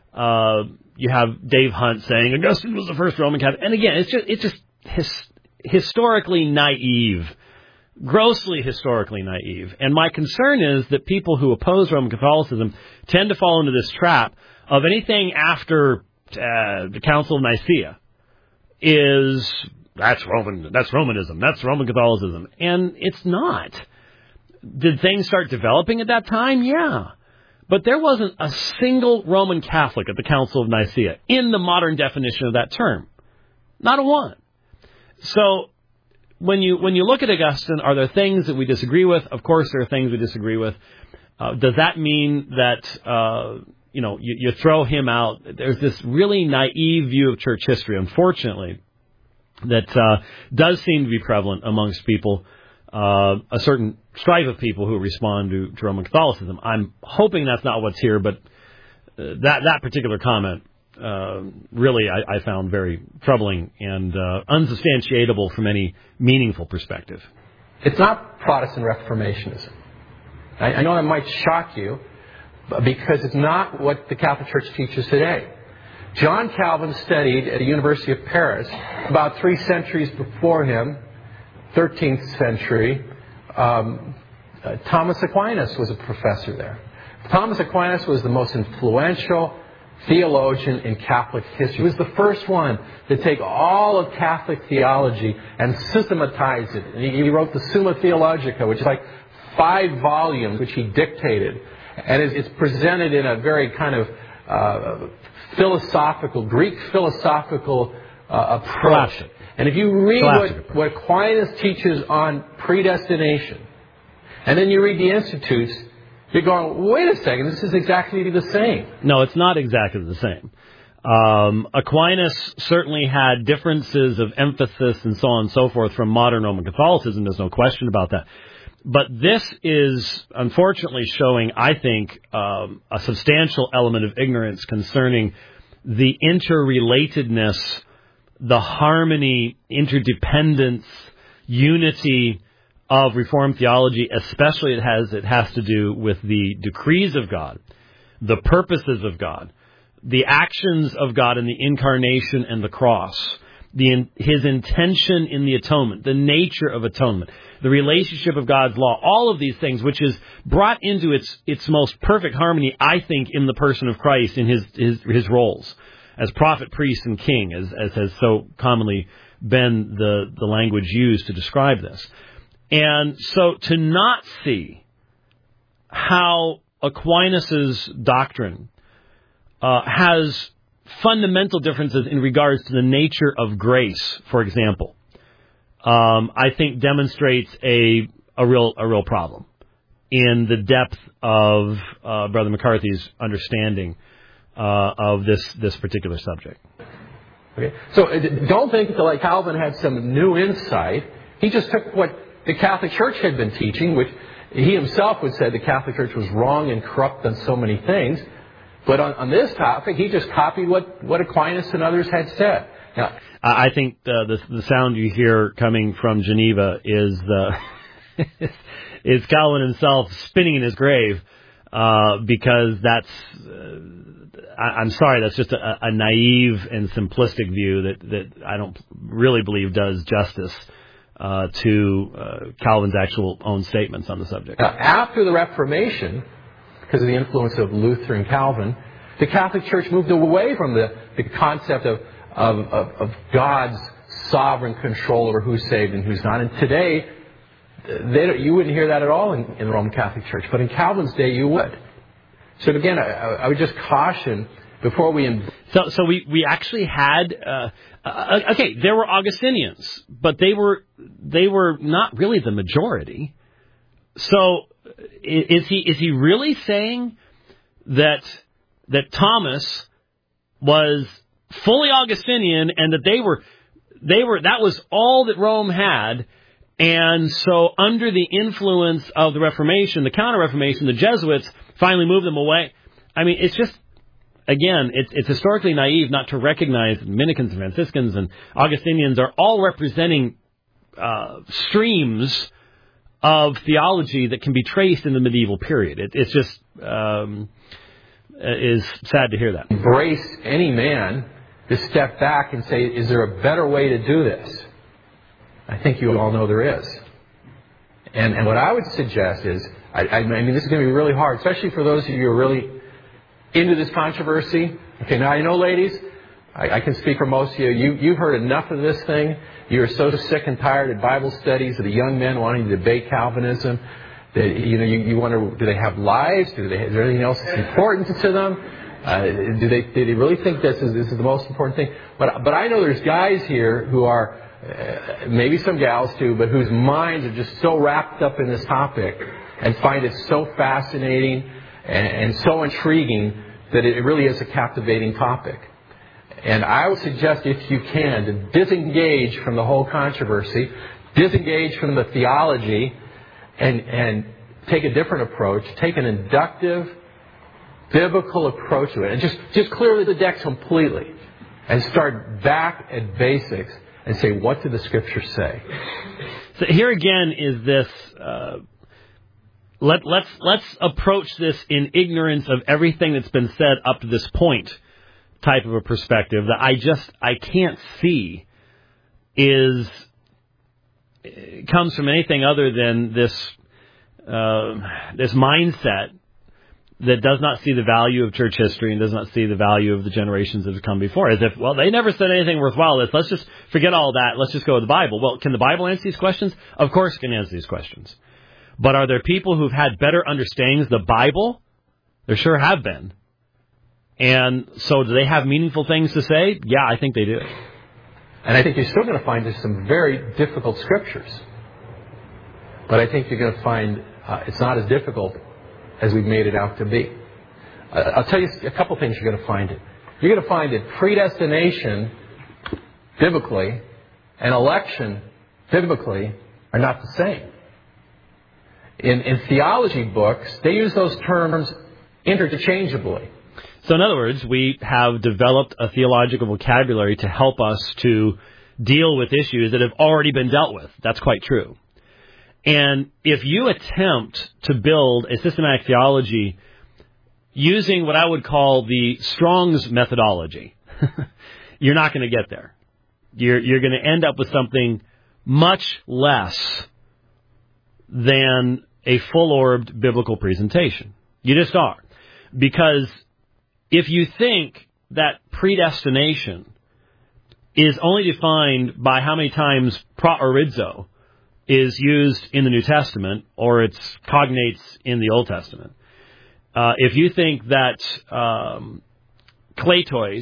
Dave Hunt saying Augustine was the first Roman Catholic. And again, it's just historically naive, grossly historically naive. And my concern is that people who oppose Roman Catholicism tend to fall into this trap of anything after the Council of Nicaea that's Romanism, that's Roman Catholicism, and it's not. Did things start developing at that time? Yeah. But there wasn't a single Roman Catholic at the Council of Nicaea in the modern definition of that term. Not a one. So when you look at Augustine, are there things that we disagree with? Of course there are things we disagree with. Does that mean that, you throw him out? There's this really naive view of church history, unfortunately, that does seem to be prevalent amongst people. A certain stripe of people who respond to Roman Catholicism. I'm hoping that's not what's here, but that particular comment really I found very troubling and unsubstantiatable from any meaningful perspective. It's not Protestant Reformationism. I know that might shock you, because it's not what the Catholic Church teaches today. John Calvin studied at the University of Paris about 3 centuries before him, 13th century. Thomas Aquinas was a professor there. Thomas Aquinas was the most influential theologian in Catholic history. He was the first one to take all of Catholic theology and systematize it. And he wrote the Summa Theologica, which is like 5 volumes, which he dictated. And it's presented in a very kind of Greek philosophical approach. And if you read what Aquinas teaches on predestination, and then you read the Institutes, You're going, wait a second, this is exactly the same. No, it's not exactly the same. Aquinas certainly had differences of emphasis and so on and so forth from modern Roman Catholicism. There's no question about that. But this is unfortunately showing, I think, a substantial element of ignorance concerning the interrelatedness, the harmony, interdependence, unity of Reformed theology, especially it has to do with the decrees of God, the purposes of God, the actions of God in the incarnation and the cross, His intention in the atonement, the nature of atonement, the relationship of God's law, all of these things, which is brought into its most perfect harmony, I think, in the person of Christ in his roles as prophet, priest, and king, as has so commonly been the language used to describe this. And so to not see how Aquinas' doctrine has fundamental differences in regards to the nature of grace, for example, I think demonstrates a real problem in the depth of Brother McCarthy's understanding of this particular subject. Okay, so don't think that like Calvin had some new insight. He just took what the Catholic Church had been teaching, which he himself would say the Catholic Church was wrong and corrupt on so many things. But on this topic, he just copied what Aquinas and others had said. Now, I think the sound you hear coming from Geneva is is Calvin himself spinning in his grave, because that's I'm sorry, that's just a naive and simplistic view that I don't really believe does justice to Calvin's actual own statements on the subject. Now, after the Reformation, because of the influence of Luther and Calvin, the Catholic Church moved away from the concept of God's sovereign control over who's saved and who's not. And today, you wouldn't hear that at all in the Roman Catholic Church. But in Calvin's day, you would. So again, I would just caution before we... So we actually had... okay, there were Augustinians, but they were not really the majority. So is he really saying that Thomas was fully Augustinian and that they were that was all that Rome had, and so under the influence of the Reformation, the Counter-Reformation, the Jesuits finally moved them away? I mean, it's just, again, it's historically naive not to recognize Dominicans and Franciscans and Augustinians are all representing streams of theology that can be traced in the medieval period. It's just is sad to hear that. Embrace any man to step back and say, is there a better way to do this? I think you all know there is. And what I would suggest is, I mean, this is going to be really hard, especially for those of you who are really into this controversy. Okay, now I know, ladies, I can speak for most of you. You've heard enough of this thing. You're so sick and tired of Bible studies of the young men wanting to debate Calvinism. That, you wonder, do they have lives? Is there anything else that's important to them? Do they really think this is the most important thing? But I know there's guys here who are, maybe some gals too, but whose minds are just so wrapped up in this topic and find it so fascinating and so intriguing that it really is a captivating topic. And I would suggest, if you can, to disengage from the whole controversy, disengage from the theology, and take a different approach, take an inductive, biblical approach to it, and just clear the decks completely, and start back at basics and say, what did the Scriptures say? So here again is this. Let's approach this in ignorance of everything that's been said up to this point, type of a perspective that I can't see comes from anything other than this mindset that does not see the value of church history and does not see the value of the generations that have come before. As if, well, they never said anything worthwhile. Let's just forget all that. Let's just go with the Bible. Well, can the Bible answer these questions? Of course it can answer these questions. But are there people who've had better understandings of the Bible? There sure have been. And so do they have meaningful things to say? Yeah, I think they do. And I think you're still going to find there's some very difficult scriptures. But I think you're going to find it's not as difficult as we've made it out to be. I'll tell you a couple things you're going to find it. You're going to find that predestination, biblically, and election, biblically, are not the same. In theology books, they use those terms interchangeably. So in other words, we have developed a theological vocabulary to help us to deal with issues that have already been dealt with. That's quite true. And if you attempt to build a systematic theology using what I would call the Strong's methodology, you're not going to get there. You're going to end up with something much less than a full-orbed biblical presentation. You just are. Because if you think that predestination is only defined by how many times proorizo is used in the New Testament or its cognates in the Old Testament, if you think that kletos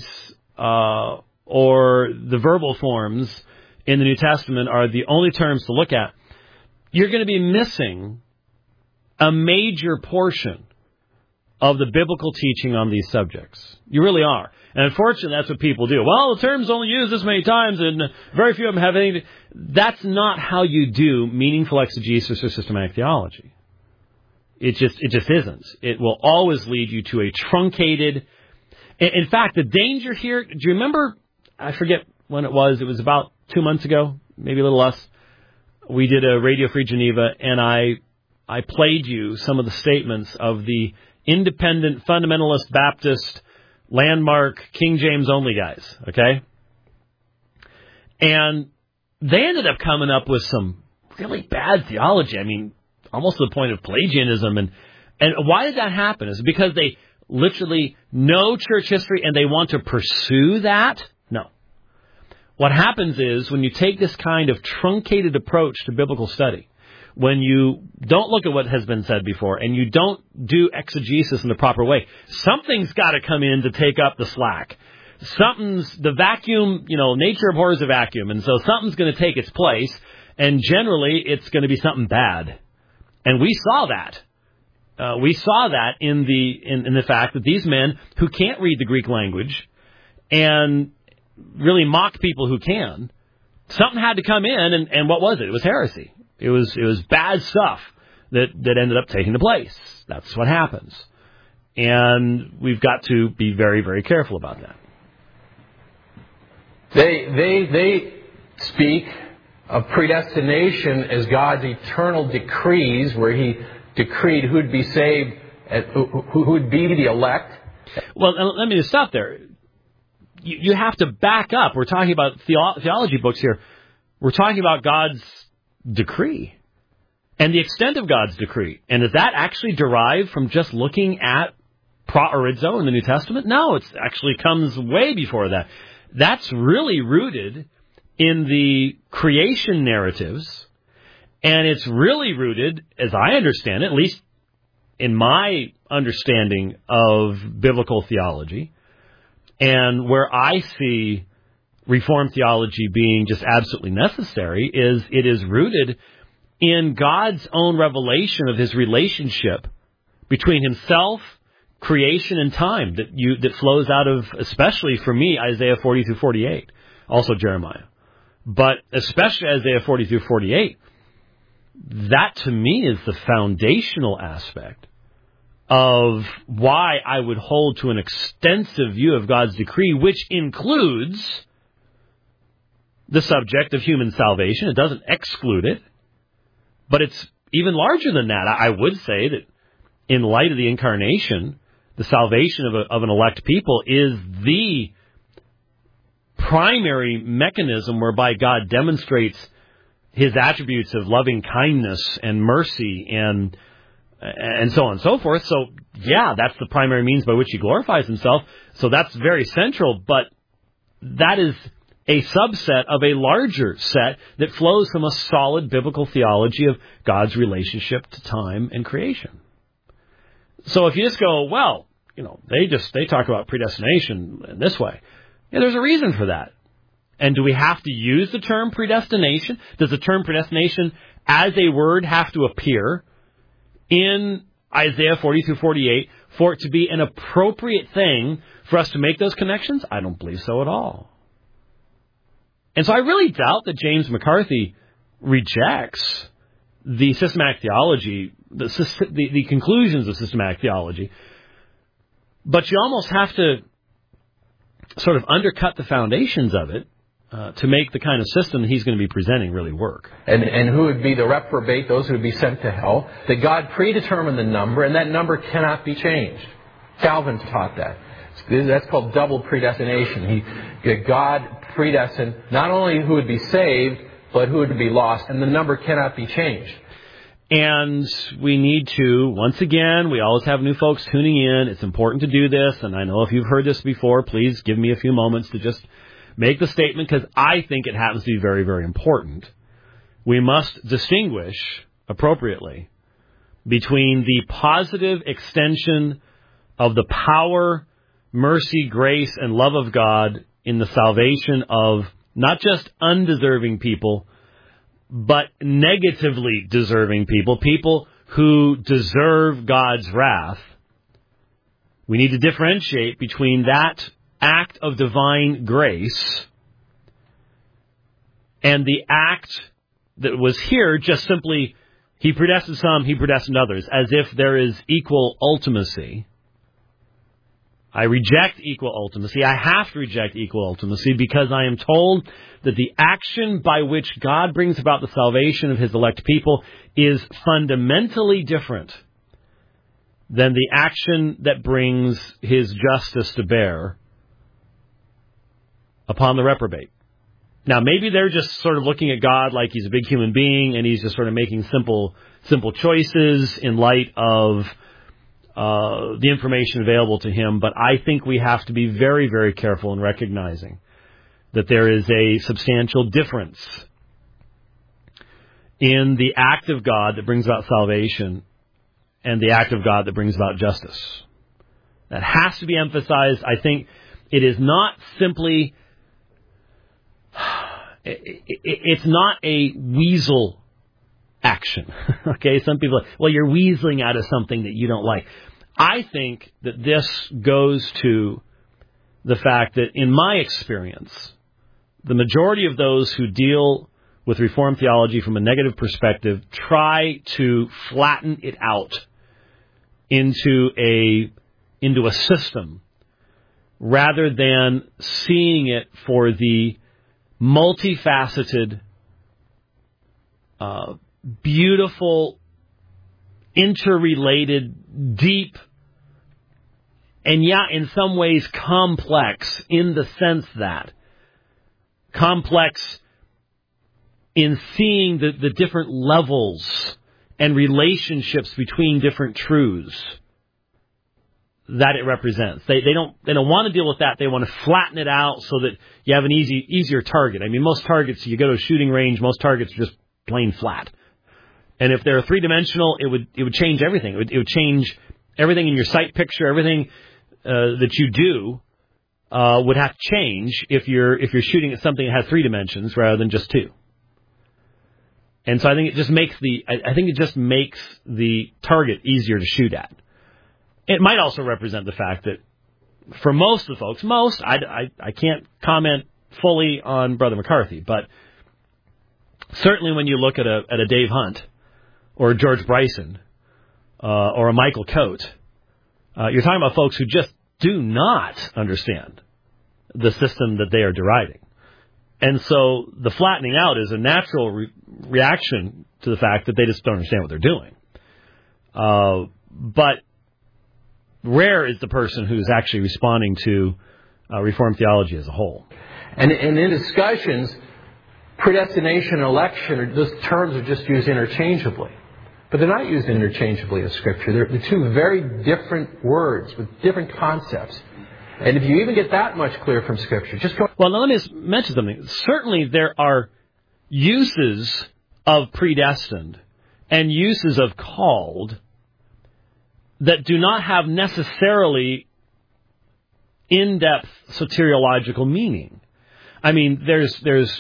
or the verbal forms in the New Testament are the only terms to look at, you're going to be missing a major portion of the biblical teaching on these subjects. You really are. And unfortunately, that's what people do. Well, the term's only used this many times, and very few of them have anything. That's not how you do meaningful exegesis or systematic theology. It just isn't. It will always lead you to a truncated. In fact, the danger here, do you remember, I forget when it was about 2 months ago, maybe a little less, we did a Radio Free Geneva, and I played you some of the statements of the independent, fundamentalist, Baptist, landmark, King James only guys, okay? And they ended up coming up with some really bad theology. I mean, almost to the point of Pelagianism. And why did that happen? Is it because they literally know church history and they want to pursue that? No. What happens is when you take this kind of truncated approach to biblical study, when you don't look at what has been said before and you don't do exegesis in the proper way, something's got to come in to take up the slack. The vacuum, nature abhors a vacuum, and so something's going to take its place, and generally it's going to be something bad. And we saw that. We saw that in the fact that these men who can't read the Greek language and really mock people who can, something had to come in, and what was it? It was heresy. It was bad stuff that ended up taking the place. That's what happens. And we've got to be very, very careful about that. They speak of predestination as God's eternal decrees, where He decreed who'd be saved, who would be the elect. Well, let me just stop there. You have to back up. We're talking about theology books here. We're talking about God's decree and the extent of God's decree. And is that actually derived from just looking at proorizo in the New Testament? No, it actually comes way before that. That's really rooted in the creation narratives, and it's really rooted, as I understand it, at least in my understanding of biblical theology, and where I see Reformed theology being just absolutely necessary, is it is rooted in God's own revelation of His relationship between Himself, creation, and time that flows out of, especially for me, Isaiah 40 through 48, also Jeremiah. But especially Isaiah 40 through 48, that to me is the foundational aspect of why I would hold to an extensive view of God's decree, which includes the subject of human salvation. It doesn't exclude it, but it's even larger than that. I would say that in light of the incarnation, the salvation of an elect people is the primary mechanism whereby God demonstrates His attributes of loving kindness and mercy and so on and so forth. So, yeah, that's the primary means by which He glorifies Himself. So that's very central, but that is a subset of a larger set that flows from a solid biblical theology of God's relationship to time and creation. So if you just go, well, they talk about predestination in this way. Yeah, there's a reason for that. And do we have to use the term predestination? Does the term predestination as a word have to appear in Isaiah 40 through 48 for it to be an appropriate thing for us to make those connections? I don't believe so at all. And so I really doubt that James McCarthy rejects the systematic theology, the conclusions of systematic theology. But you almost have to sort of undercut the foundations of it to make the kind of system that he's going to be presenting really work. And who would be the reprobate, those who would be sent to hell? That God predetermined the number, and that number cannot be changed. Calvin taught that. That's called double predestination. God predestined not only who would be saved, but who would be lost, and the number cannot be changed. And we need to, once again, we always have new folks tuning in. It's important to do this, and I know if you've heard this before, please give me a few moments to just make the statement, because I think it happens to be very, very important. We must distinguish appropriately between the positive extension of the power, mercy, grace, and love of God in the salvation of not just undeserving people, but negatively deserving people, people who deserve God's wrath. We need to differentiate between that act of divine grace and the act that was here just simply, he predestined some, he predestined others, as if there is equal ultimacy. I reject equal ultimacy. I have to reject equal ultimacy because I am told that the action by which God brings about the salvation of his elect people is fundamentally different than the action that brings his justice to bear upon the reprobate. Now, maybe they're just sort of looking at God like he's a big human being and he's just sort of making simple choices in light of the information available to him, but I think we have to be very, very careful in recognizing that there is a substantial difference in the act of God that brings about salvation and the act of God that brings about justice. That has to be emphasized. I think it is not simply, it's not a weasel action. Okay, some people are like, well, you're weaseling out of something that you don't like. I think that this goes to the fact that, in my experience, the majority of those who deal with Reformed theology from a negative perspective try to flatten it out into a system rather than seeing it for the multifaceted, beautiful, interrelated, deep, and in some ways complex, in the sense that complex in seeing the different levels and relationships between different truths that it represents. They don't want to deal with that. They want to flatten it out so that you have an easier target. I mean, most targets, you go to a shooting range, most targets are just plain flat. And if they're three-dimensional, it would change everything. It would change everything in your sight picture. Everything that you do would have to change if you're shooting at something that has 3 dimensions rather than just 2. And so I think it just makes the target easier to shoot at. It might also represent the fact that for most of the folks, I can't comment fully on Brother McCarthy, but certainly when you look at a Dave Hunt or a George Bryson or a Michael Coate, you're talking about folks who just do not understand the system that they are deriding. And so the flattening out is a natural reaction to the fact that they just don't understand what they're doing. But rare is the person who's actually responding to Reformed theology as a whole. And in discussions, predestination and election, those terms are just used interchangeably. But they're not used interchangeably in Scripture. They're 2 very different words with different concepts. And if you even get that much clear from Scripture, just go... Well, now let me just mention something. Certainly there are uses of predestined and uses of called that do not have necessarily in-depth soteriological meaning. I mean, there's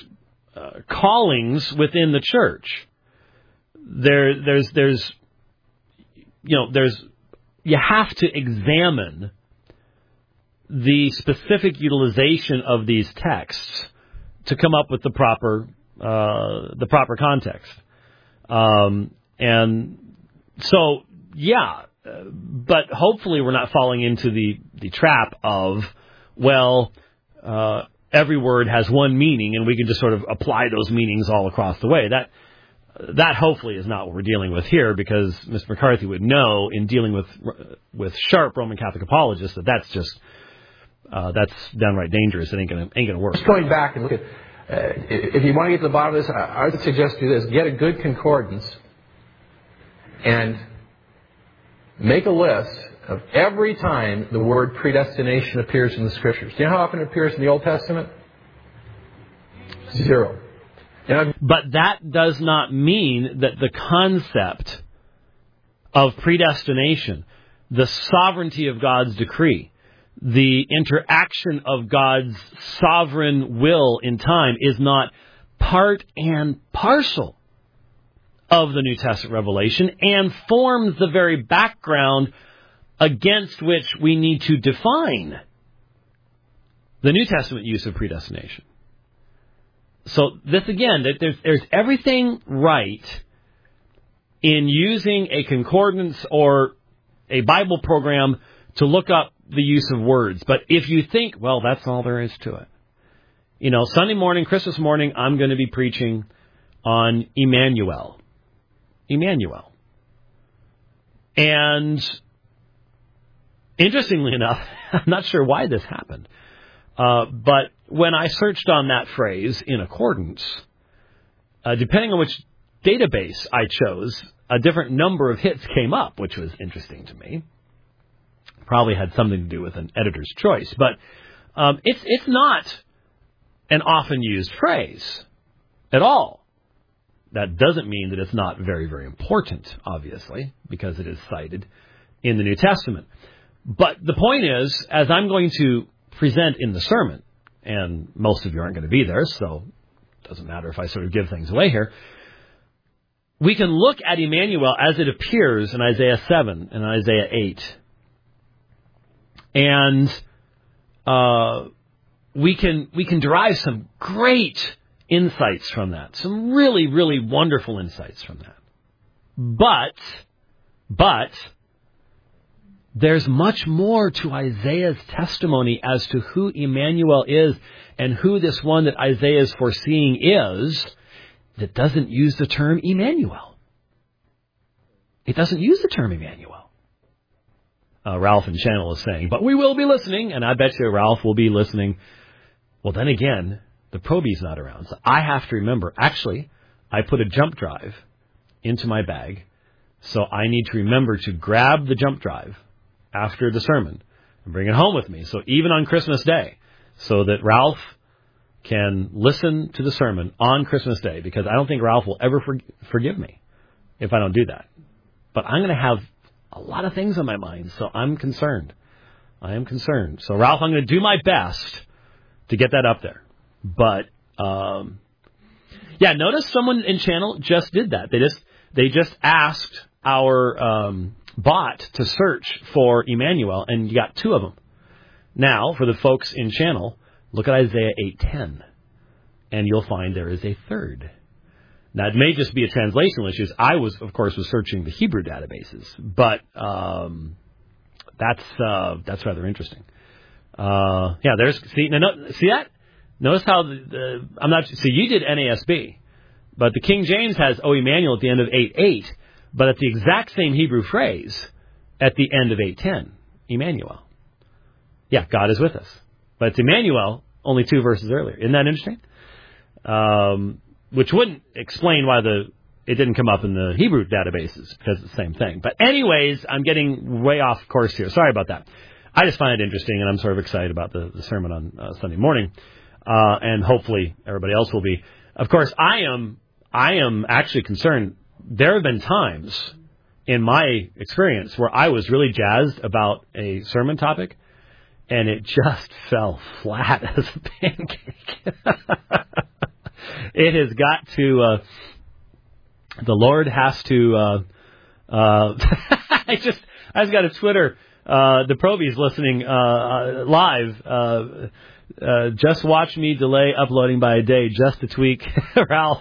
callings within the church. There's you have to examine the specific utilization of these texts to come up with the proper context. And so, but hopefully we're not falling into the trap of, every word has one meaning and we can just sort of apply those meanings all across the way. That hopefully is not what we're dealing with here, because Mr. McCarthy would know in dealing with sharp Roman Catholic apologists that's just that's downright dangerous. It ain't gonna work. Just going back and look at, if you want to get to the bottom of this, I would suggest do this: get a good concordance and make a list of every time the word predestination appears in the Scriptures. Do you know how often it appears in the Old Testament? 0. But that does not mean that the concept of predestination, the sovereignty of God's decree, the interaction of God's sovereign will in time is not part and parcel of the New Testament revelation and forms the very background against which we need to define the New Testament use of predestination. So this again, there's everything right in using a concordance or a Bible program to look up the use of words. But if you think, that's all there is to it. Sunday morning, Christmas morning, I'm going to be preaching on Emmanuel. And interestingly enough, I'm not sure why this happened, but when I searched on that phrase in accordance, depending on which database I chose, a different number of hits came up, which was interesting to me. Probably had something to do with an editor's choice, but it's not an often used phrase at all. That doesn't mean that it's not very, very important, obviously, because it is cited in the New Testament. But the point is, as I'm going to present in the sermon, and most of you aren't going to be there, so it doesn't matter if I sort of give things away here, we can look at Emmanuel as it appears in Isaiah 7 and Isaiah 8. And we can derive some great insights from that, some really, really wonderful insights from that. But there's much more to Isaiah's testimony as to who Emmanuel is and who this one that Isaiah is foreseeing is that doesn't use the term Emmanuel. It doesn't use the term Emmanuel. Ralph in Channel is saying, but we will be listening, and I bet you Ralph will be listening. Well, then again, the Proby's not around, so I have to remember. Actually, I put a jump drive into my bag, so I need to remember to grab the jump drive after the sermon and bring it home with me. So even on Christmas Day, so that Ralph can listen to the sermon on Christmas Day, because I don't think Ralph will ever forgive me if I don't do that. But I'm going to have a lot of things on my mind, so I'm concerned. I am concerned. So Ralph, I'm going to do my best to get that up there. But notice someone in Channel just did that. They just asked our bot to search for Emmanuel, and you got 2 of them. Now, for the folks in Channel, look at Isaiah 8:10, and you'll find there is a third. Now, it may just be a translational issue. I was searching the Hebrew databases, but that's rather interesting. See that? Notice how you did NASB, but the King James has O Emmanuel at the end of 8:8, but it's the exact same Hebrew phrase at the end of 8:10, Emmanuel. Yeah, God is with us. But it's Emmanuel only 2 verses earlier. Isn't that interesting? Which wouldn't explain why it didn't come up in the Hebrew databases, because it's the same thing. But anyways, I'm getting way off course here. Sorry about that. I just find it interesting, and I'm sort of excited about the sermon on Sunday morning. And hopefully everybody else will be. Of course, I am actually concerned. There have been times in my experience where I was really jazzed about a sermon topic, and it just fell flat as a pancake. It has got to, the Lord has to, I just got a Twitter. The Proby's listening live. Just watch me delay uploading by a day just to tweak Ralph.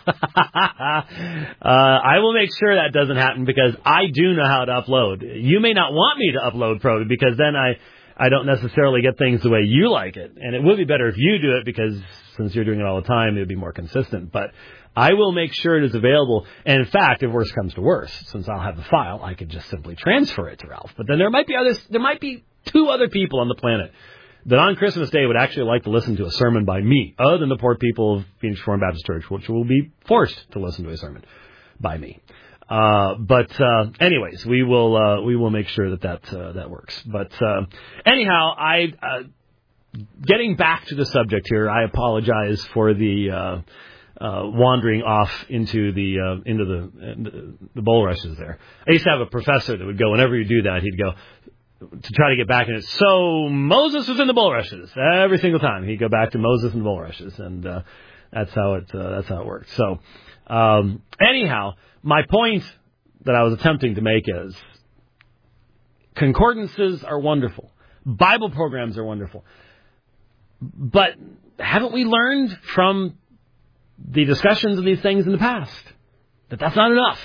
I will make sure that doesn't happen because I do know how to upload. You may not want me to upload, Proby, because then I don't necessarily get things the way you like it. And it would be better if you do it because since you're doing it all the time, it would be more consistent. But I will make sure it is available. And in fact, if worse comes to worse, since I'll have the file, I could just simply transfer it to Ralph. But then there might be 2 other people on the planet that on Christmas Day would actually like to listen to a sermon by me, other than the poor people of Phoenix Reformed Baptist Church, which will be forced to listen to a sermon by me. Anyways, we will make sure that works. But anyhow, getting back to the subject here, I apologize for the wandering off into the bulrushes there. I used to have a professor that would go, whenever you do that, he'd go to try to get back in it. So Moses was in the bulrushes every single time. He'd go back to Moses and the bulrushes, and that's how it worked. So anyhow, my point that I was attempting to make is concordances are wonderful. Bible programs are wonderful. But haven't we learned from the discussions of these things in the past that that's not enough?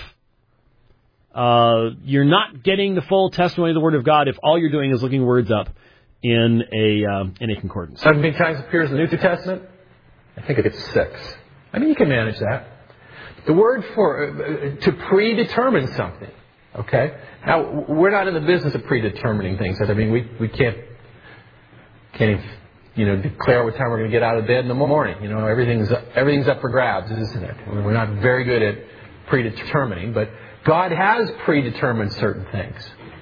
You're not getting the full testimony of the Word of God if all you're doing is looking words up in a concordance. How many times appears in the New Testament? I think it's 6. I mean, you can manage that. The word for to predetermine something. Okay. Now we're not in the business of predetermining things. I mean, we can't declare what time we're going to get out of bed in the morning. Everything's up for grabs, isn't it? We're not very good at predetermining, but God has predetermined certain things.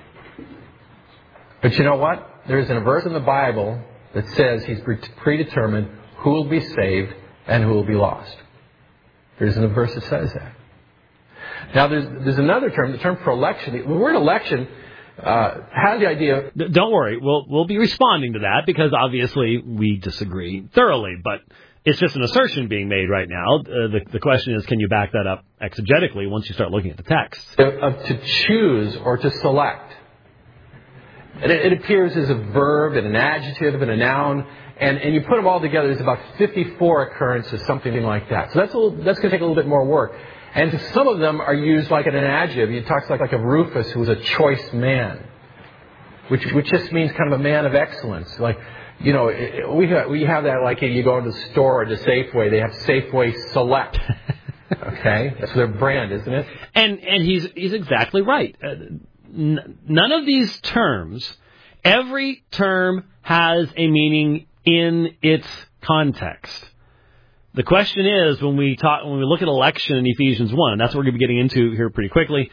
But you know what? There's a verse in the Bible that says He's predetermined who will be saved and who will be lost. There isn't a verse that says that. Now, there's another term, the term for election. The word election has the idea. Don't worry, we'll be responding to that because obviously we disagree thoroughly, but it's just an assertion being made right now. The question is, can you back that up exegetically once you start looking at the text? To choose or to select. And it appears as a verb and an adjective and a noun. And you put them all together, there's about 54 occurrences, something like that. So that's going to take a little bit more work. And some of them are used like an adjective. It talks like of Rufus, who was a choice man, which just means kind of a man of excellence. Like, we have that like you go to the store or to Safeway, they have Safeway Select. Okay, that's their brand, isn't it? And he's exactly right. None of these terms, every term has a meaning in its context. The question is, when we look at election in Ephesians 1, that's what we're going to be getting into here pretty quickly.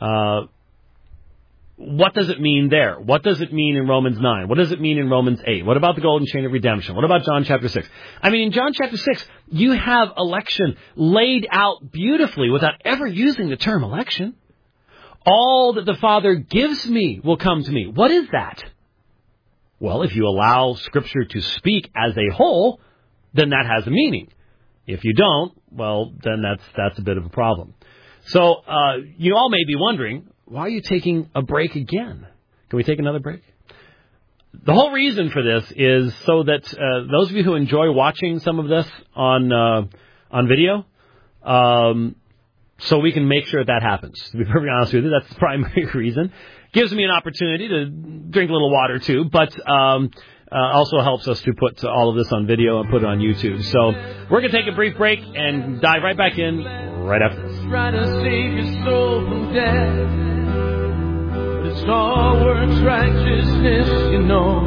What does it mean there? What does it mean in Romans 9? What does it mean in Romans 8? What about the golden chain of redemption? What about John chapter 6? I mean, in John chapter 6, you have election laid out beautifully without ever using the term election. All that the Father gives me will come to me. What is that? Well, if you allow Scripture to speak as a whole, then that has a meaning. If you don't, well, then that's a bit of a problem. So you all may be wondering, why are you taking a break again? Can we take another break? The whole reason for this is so that those of you who enjoy watching some of this on video, so we can make sure that happens. To be perfectly honest with you, that's the primary reason. Gives me an opportunity to drink a little water too, but also helps us to put all of this on video and put it on YouTube. So we're going to take a brief break and dive right back in right after this. Try to save your soul from death, but it's all works righteousness, you know.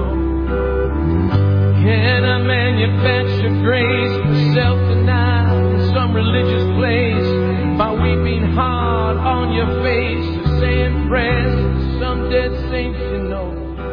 Can a manufacture grace for self-denial in some religious place by weeping hard on your face or saying prayers to some dead saints, you know?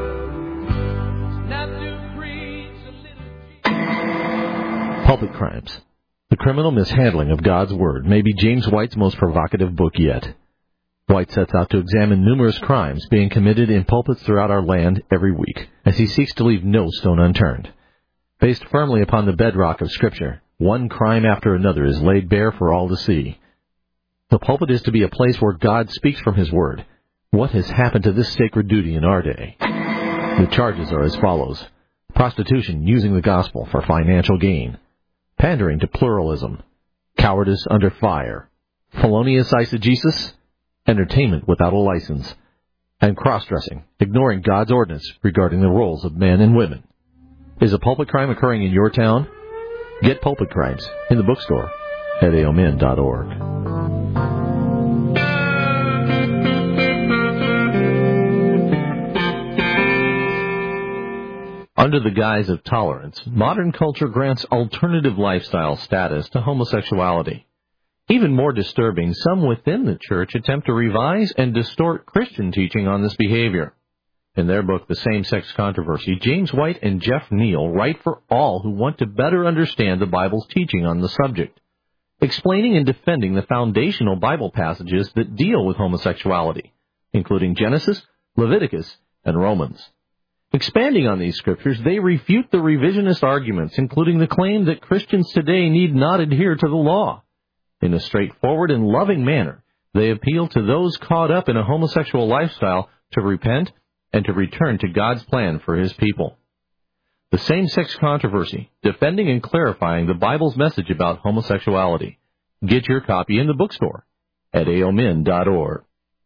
Pulpit Crimes. The criminal mishandling of God's Word may be James White's most provocative book yet. White sets out to examine numerous crimes being committed in pulpits throughout our land every week, as he seeks to leave no stone unturned. Based firmly upon the bedrock of Scripture, one crime after another is laid bare for all to see. The pulpit is to be a place where God speaks from His Word, What has happened to this sacred duty in our day? The charges are as follows. Prostitution using the gospel for financial gain. Pandering to pluralism. Cowardice under fire. Felonious eisegesis. Entertainment without a license. And cross-dressing, ignoring God's ordinance regarding the roles of men and women. Is a pulpit crime occurring in your town? Get Pulpit Crimes in the bookstore at aomin.org. Under the guise of tolerance, modern culture grants alternative lifestyle status to homosexuality. Even more disturbing, some within the church attempt to revise and distort Christian teaching on this behavior. In their book, The Same-Sex Controversy, James White and Jeff Neal write for all who want to better understand the Bible's teaching on the subject, explaining and defending the foundational Bible passages that deal with homosexuality, including Genesis, Leviticus, and Romans. Expanding on these scriptures, they refute the revisionist arguments, including the claim that Christians today need not adhere to the law. In a straightforward and loving manner, they appeal to those caught up in a homosexual lifestyle to repent and to return to God's plan for His people. The Same-Sex Controversy, defending and clarifying the Bible's message about homosexuality. Get your copy in the bookstore at aomin.org.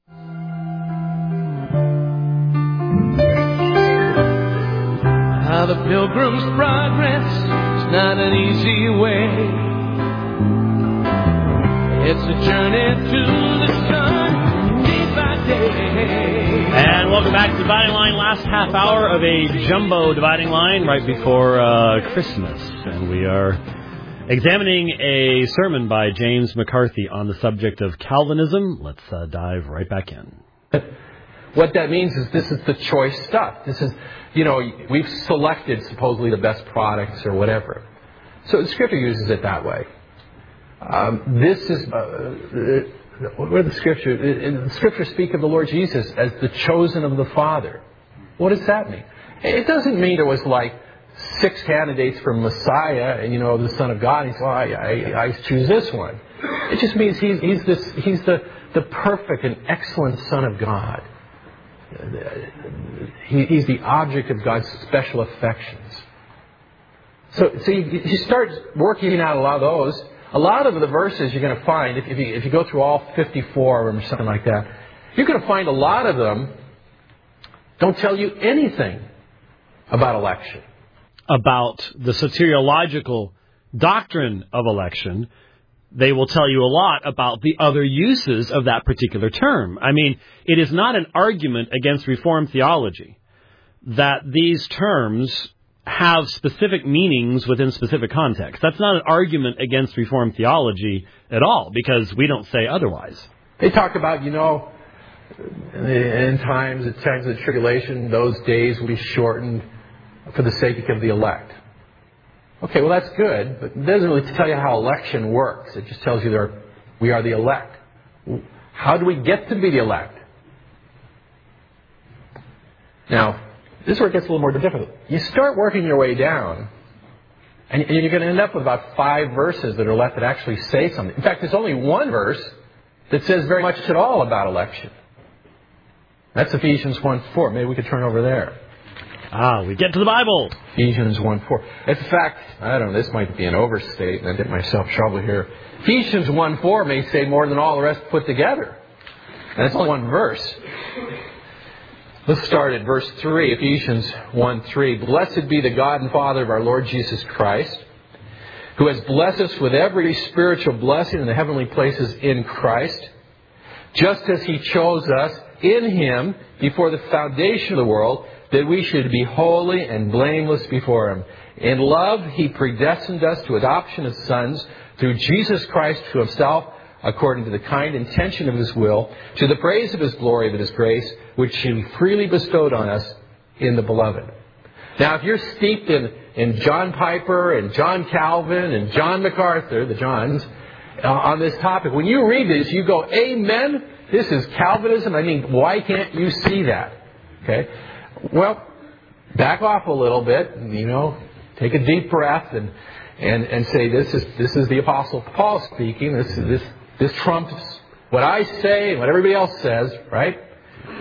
How the Pilgrim's Progress is not an easy way. It's a journey to the sun, day by day. And welcome back to Dividing Line, last half hour of a jumbo dividing line right before Christmas. And we are examining a sermon by James McCarthy on the subject of Calvinism. Let's dive right back in. What that means is this is the choice stuff. This is, we've selected supposedly the best products or whatever. So the Scripture uses it that way. This is where the Scriptures speak of the Lord Jesus as the chosen of the Father. What does that mean? It doesn't mean there was like 6 candidates for Messiah and the Son of God. And he said, I choose this one. It just means he's the perfect and excellent Son of God. He's the object of God's special affections. So you start working out a lot of those. A lot of the verses you're going to find, if you go through all 54 of them or something like that, you're going to find a lot of them don't tell you anything about election. About the soteriological doctrine of election. They will tell you a lot about the other uses of that particular term. I mean, it is not an argument against Reformed theology that these terms have specific meanings within specific contexts. That's not an argument against Reformed theology at all, because we don't say otherwise. They talk about, in times of the tribulation, those days will be shortened for the sake of the elect. Okay, well that's good, but it doesn't really tell you how election works. It just tells you we are the elect. How do we get to be the elect? Now, this is where it gets a little more difficult. You start working your way down, and you're going to end up with about 5 verses that are left that actually say something. In fact, there's only one verse that says very much at all about election. That's Ephesians 1:4. Maybe we could turn over there. We get to the Bible. Ephesians 1:4. In fact, I don't know, this might be an overstatement. I did myself trouble here. Ephesians 1:4 may say more than all the rest put together. And it's only one verse. Let's start at verse 3, Ephesians 1:3. Blessed be the God and Father of our Lord Jesus Christ, who has blessed us with every spiritual blessing in the heavenly places in Christ, just as He chose us in Him before the foundation of the world, that we should be holy and blameless before Him. In love, He predestined us to adoption as sons through Jesus Christ to Himself, according to the kind intention of His will, to the praise of His glory and His grace, which He freely bestowed on us in the Beloved. Now, if you're steeped in John Piper and John Calvin and John MacArthur, the Johns, on this topic, when you read this, you go, amen, this is Calvinism. I mean, why can't you see that? Okay? Well, back off a little bit, take a deep breath and say, this is the Apostle Paul speaking. This trumps what I say and what everybody else says, right?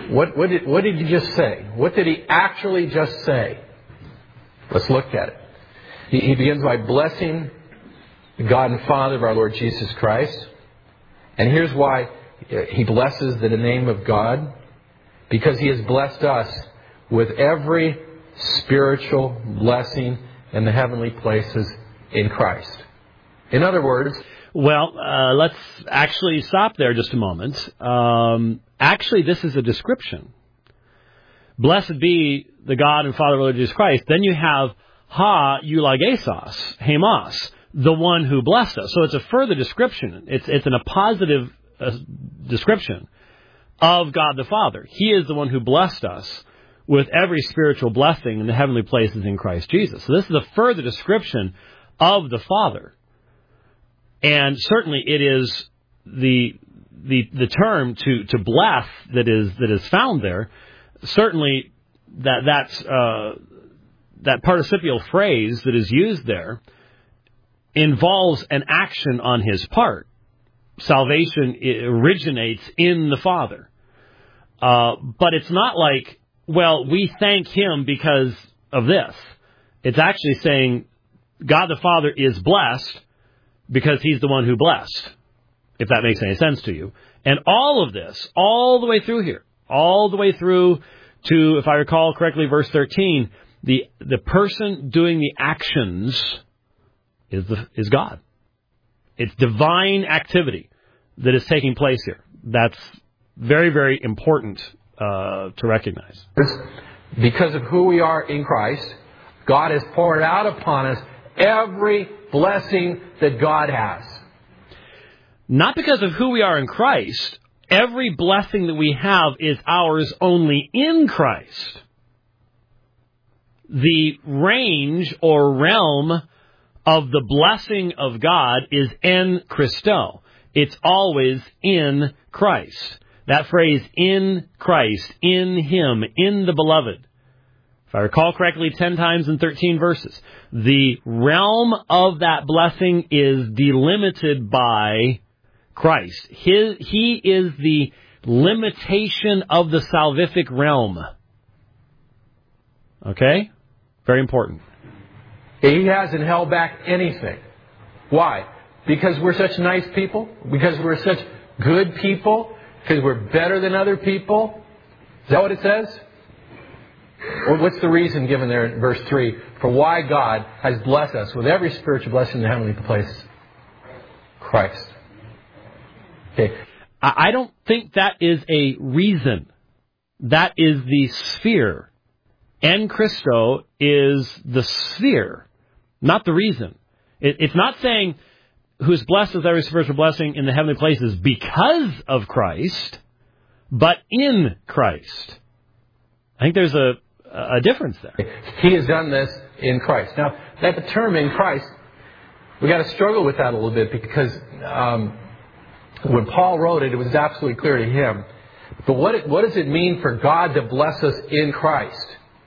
What did he just say? What did he actually just say? Let's look at it. He begins by blessing the God and Father of our Lord Jesus Christ. And here's why he blesses the name of God. Because he has blessed us with every spiritual blessing in the heavenly places in Christ. In other words... Well, let's actually stop there just a moment. Actually, this is a description. Blessed be the God and Father of our Lord Jesus Christ. Then you have ha eulogesos, hemos, the one who blessed us. So it's a further description. It's a positive description of God the Father. He is the one who blessed us with every spiritual blessing in the heavenly places in Christ Jesus. So this is a further description of the Father. And certainly it is the term to bless that is found there. Certainly that participial phrase that is used there involves an action on his part. Salvation originates in the Father. But it's not like, well, we thank him because of this. It's actually saying God the Father is blessed because he's the one who blessed, if that makes any sense to you. And all of this, all the way through here, all the way through to, if I recall correctly, verse 13, the person doing the actions is God. It's divine activity that is taking place here. That's very, very important to recognize. Because of who we are in Christ, God has poured out upon us every blessing that God has. Not because of who we are in Christ. Every blessing that we have is ours only in Christ. The range or realm of the blessing of God is en Christo. It's always in Christ. That phrase, in Christ, in Him, in the Beloved. If I recall correctly, 10 times in 13 verses. The realm of that blessing is delimited by Christ. He is the limitation of the salvific realm. Okay? Very important. He hasn't held back anything. Why? Because we're such nice people? Because we're such good people? Because we're better than other people? Is that what it says? Or what's the reason given there in verse 3 for why God has blessed us with every spiritual blessing in the heavenly places? Christ. Okay. I don't think that is a reason. That is the sphere. En Christo is the sphere, not the reason. It's not saying who's blessed with every spiritual blessing in the heavenly places because of Christ, but in Christ. I think there's a difference there. He has done this in Christ. Now, that term in Christ, we got to struggle with that a little bit because when Paul wrote it, it was absolutely clear to him. But what does it mean for God to bless us in Christ?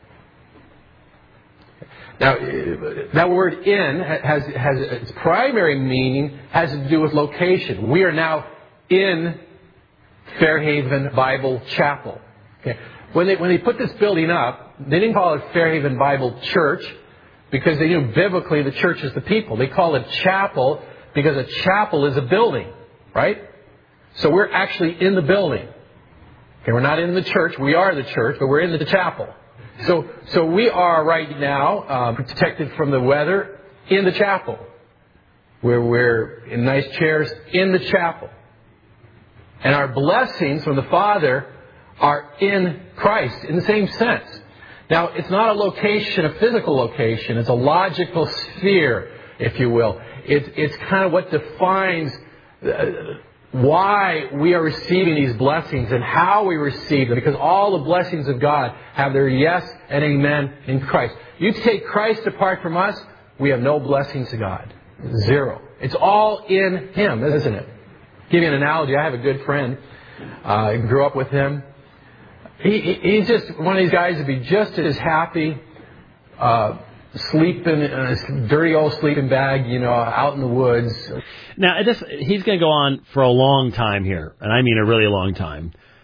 Now, that word "in" has its primary meaning has to do with location. We are now in Fairhaven Bible Chapel. Okay. When they put this building up, they didn't call it Fairhaven Bible Church because they knew biblically the church is the people. They call it chapel because a chapel is a building, right? So we're actually in the building. Okay, we're not in the church. We are the church, but we're in the chapel. So we are right now protected from the weather in the chapel. We're in nice chairs in the chapel. And our blessings from the Father are in Christ in the same sense. Now, it's not a location, a physical location. It's a logical sphere, if you will. It's kind of what defines why we are receiving these blessings and how we receive them. Because all the blessings of God have their yes and amen in Christ. You take Christ apart from us, we have no blessings of God. Zero. It's all in Him, isn't it? I'll give you an analogy. I have a good friend. I grew up with him. He's just one of these guys to be just as happy sleeping in a dirty old sleeping bag, out in the woods. Now, he's going to go on for a long time here, and I mean a really long time.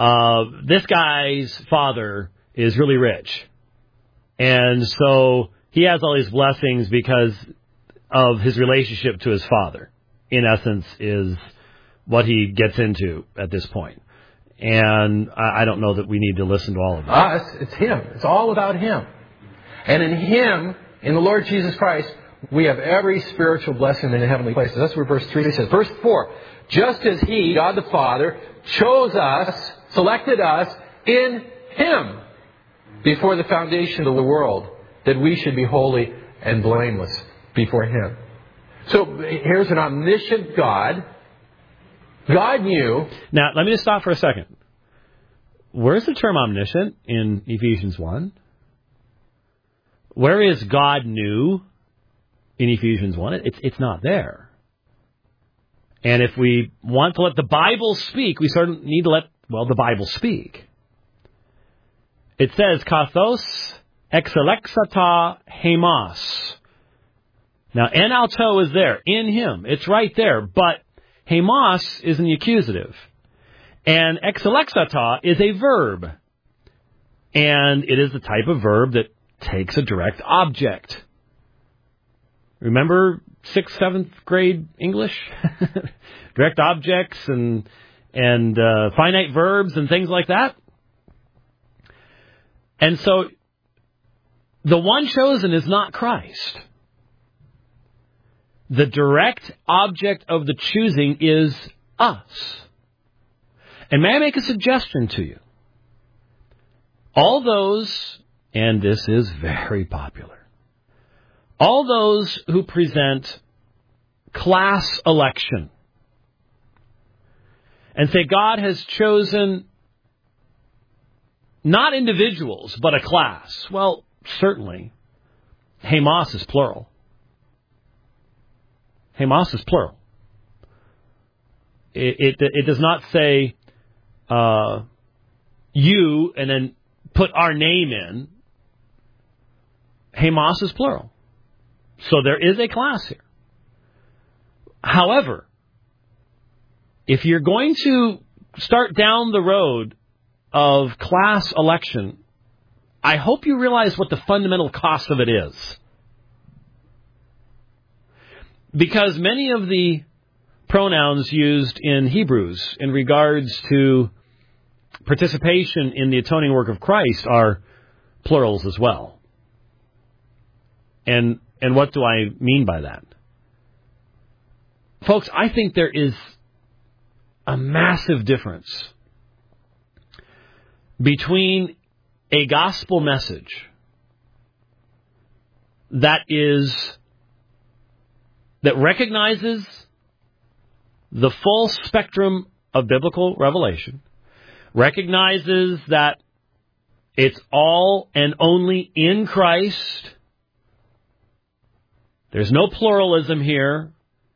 this guy's father is really rich. And so he has all these blessings because of his relationship to his father, in essence, is what he gets into at this point. And I don't know that we need to listen to all of that. Us, it's Him. It's all about Him. And in Him, in the Lord Jesus Christ, we have every spiritual blessing in the heavenly places. That's what verse 3 says. Verse 4, just as He, God the Father, chose us, selected us in Him before the foundation of the world, that we should be holy and blameless before Him. So here's an omniscient God. God knew. Now, let me just stop for a second. Where's the term omniscient in Ephesians 1? Where is God knew in Ephesians 1? It's not there. And if we want to let the Bible speak, we sort of need to let, the Bible speak. It says, kathos exelexata hemas. Now, enauto is there, in Him. It's right there, but hemas is in the accusative. And exelexata is a verb. And it is the type of verb that takes a direct object. Remember 6th, 7th grade English? Direct objects and finite verbs and things like that. And so, the one chosen is not Christ. The direct object of the choosing is us. And may I make a suggestion to you? All those, and this is very popular, all those who present class election and say God has chosen not individuals, but a class. Well, certainly, hemas is plural. Hemas is plural. It does not say you and then put our name in. Hemas is plural. So there is a class here. However, if you're going to start down the road of class election, I hope you realize what the fundamental cost of it is. Because many of the pronouns used in Hebrews in regards to participation in the atoning work of Christ are plurals as well. And what do I mean by that? Folks, I think there is a massive difference between a gospel message that recognizes the full spectrum of biblical revelation, recognizes that it's all and only in Christ. There's no pluralism here.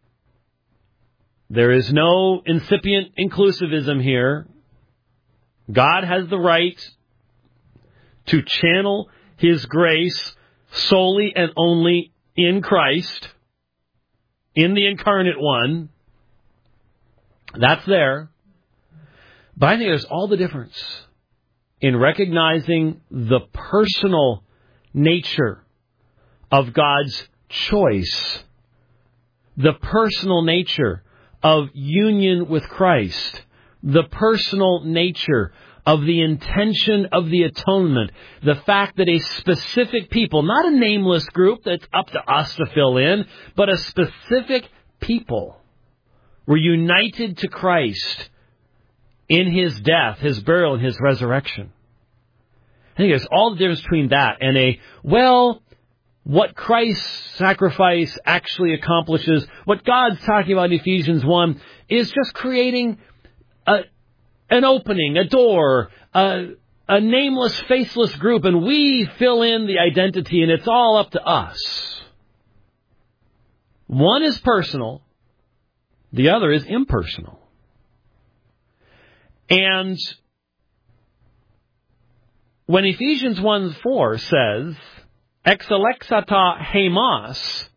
There is no incipient inclusivism here. God has the right to channel His grace solely and only in Christ, in the incarnate one. That's there. But I think there's all the difference in recognizing the personal nature of God's choice, the personal nature of union with Christ, the personal nature of the intention of the atonement, the fact that a specific people, not a nameless group that's up to us to fill in, but a specific people were united to Christ in His death, His burial, and His resurrection. I think there's all the difference between that and what Christ's sacrifice actually accomplishes, what God's talking about in Ephesians 1, is just creating an opening, a door, a nameless, faceless group, and we fill in the identity, and it's all up to us. One is personal, the other is impersonal. And when Ephesians 1:4 says, exelexata hemas,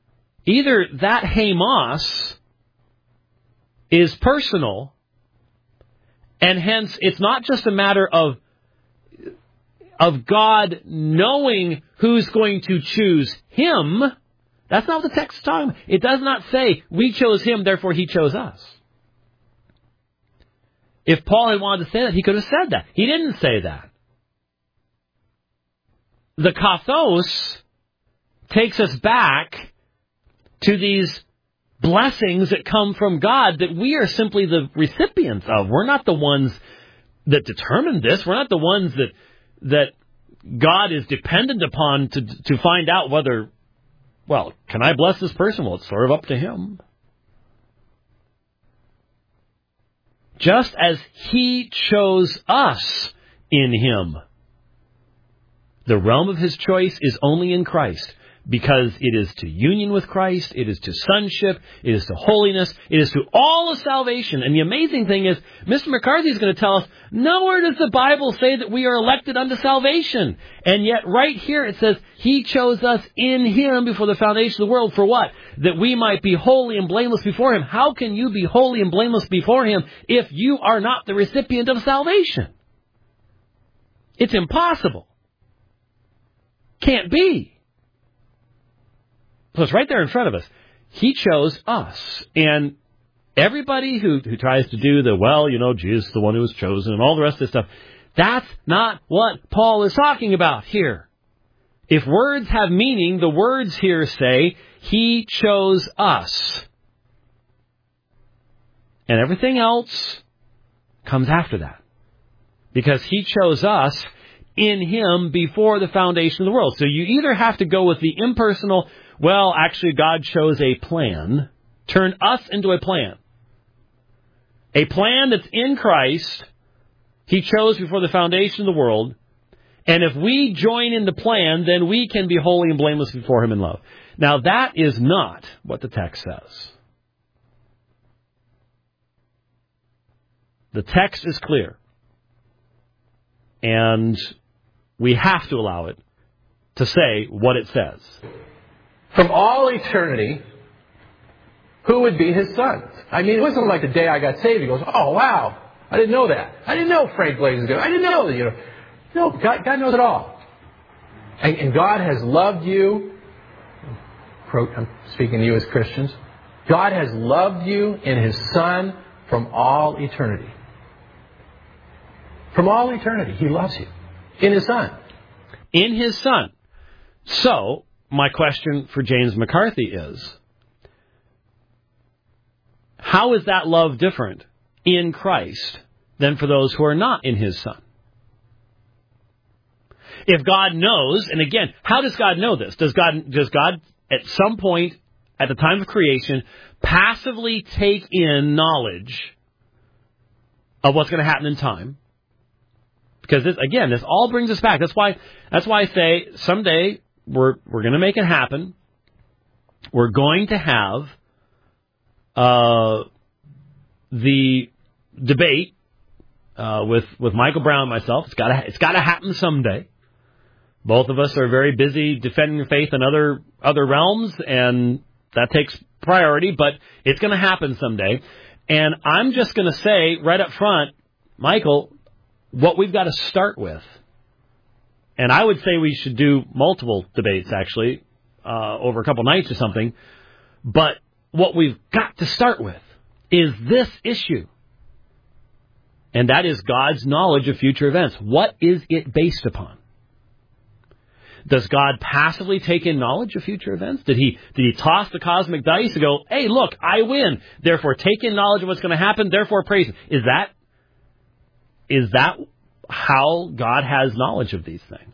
either that hemas is personal And hence, it's not just a matter of God knowing who's going to choose him. That's not what the text is talking about. It does not say, we chose him, therefore he chose us. If Paul had wanted to say that, he could have said that. He didn't say that. The kathos takes us back to these blessings that come from God that we are simply the recipients of. We're not the ones that determine this. We're not the ones that God is dependent upon to find out whether, well, can I bless this person? Well, it's sort of up to him. Just as he chose us in him. The realm of his choice is only in Christ, because it is to union with Christ, it is to sonship, it is to holiness, it is to all of salvation. And the amazing thing is, Mr. McCarthy is going to tell us, nowhere does the Bible say that we are elected unto salvation. And yet right here it says, he chose us in him before the foundation of the world. For what? That we might be holy and blameless before him. How can you be holy and blameless before him if you are not the recipient of salvation? It's impossible. Can't be. So it's right there in front of us. He chose us. And everybody who tries to do the, well, you know, Jesus is the one who was chosen and all the rest of this stuff, that's not what Paul is talking about here. If words have meaning, the words here say, he chose us. And everything else comes after that. Because he chose us in him before the foundation of the world. So you either have to go with the impersonal, well, actually God chose a plan, turn us into a plan. A plan that's in Christ, he chose before the foundation of the world, and if we join in the plan, then we can be holy and blameless before him in love. Now that is not what the text says. The text is clear. And we have to allow it to say what it says. From all eternity, who would be his sons? I mean, it wasn't like the day I got saved. He goes, oh, wow, I didn't know that. I didn't know Frank Blaze is good. I didn't know that, you know. No, God knows it all. And God has loved you. I'm speaking to you as Christians. God has loved you in his Son from all eternity. From all eternity, he loves you. In his Son. In his Son. So, my question for James McCarthy is, how is that love different in Christ than for those who are not in his Son? If God knows, and again, how does God know this? Does God at some point at the time of creation passively take in knowledge of what's going to happen in time? Because this all brings us back. That's why I say someday we're going to make it happen. We're going to have the debate with Michael Brown and myself. It's got to happen someday. Both of us are very busy defending the faith in other realms, and that takes priority. But it's going to happen someday. And I'm just going to say right up front, Michael, what we've got to start with, and I would say we should do multiple debates, actually, over a couple nights or something, but what we've got to start with is this issue, and that is God's knowledge of future events. What is it based upon? Does God passively take in knowledge of future events? Did he toss the cosmic dice and go, hey, look, I win, therefore take in knowledge of what's going to happen, therefore praise him? Is that how God has knowledge of these things?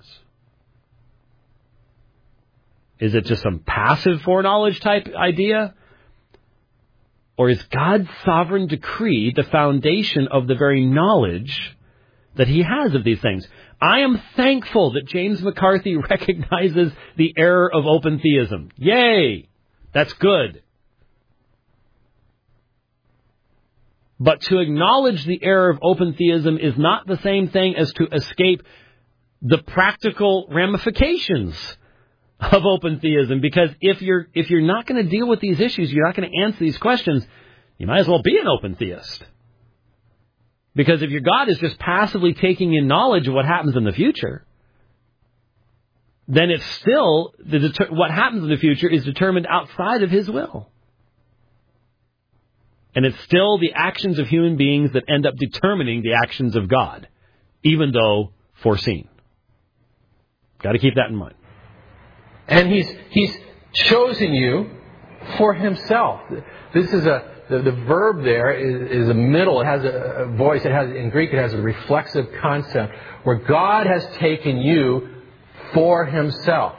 Is it just some passive foreknowledge type idea? Or is God's sovereign decree the foundation of the very knowledge that he has of these things? I am thankful that James McCarthy recognizes the error of open theism. Yay! That's good. But to acknowledge the error of open theism is not the same thing as to escape the practical ramifications of open theism. Because if you're not going to deal with these issues, you're not going to answer these questions, you might as well be an open theist. Because if your God is just passively taking in knowledge of what happens in the future, then it's still, what happens in the future is determined outside of His will. And it's still the actions of human beings that end up determining the actions of God, even though foreseen. Got to keep that in mind. And He's chosen you for Himself. This is the verb there is a middle. It has a voice. In Greek, it has a reflexive concept where God has taken you for Himself.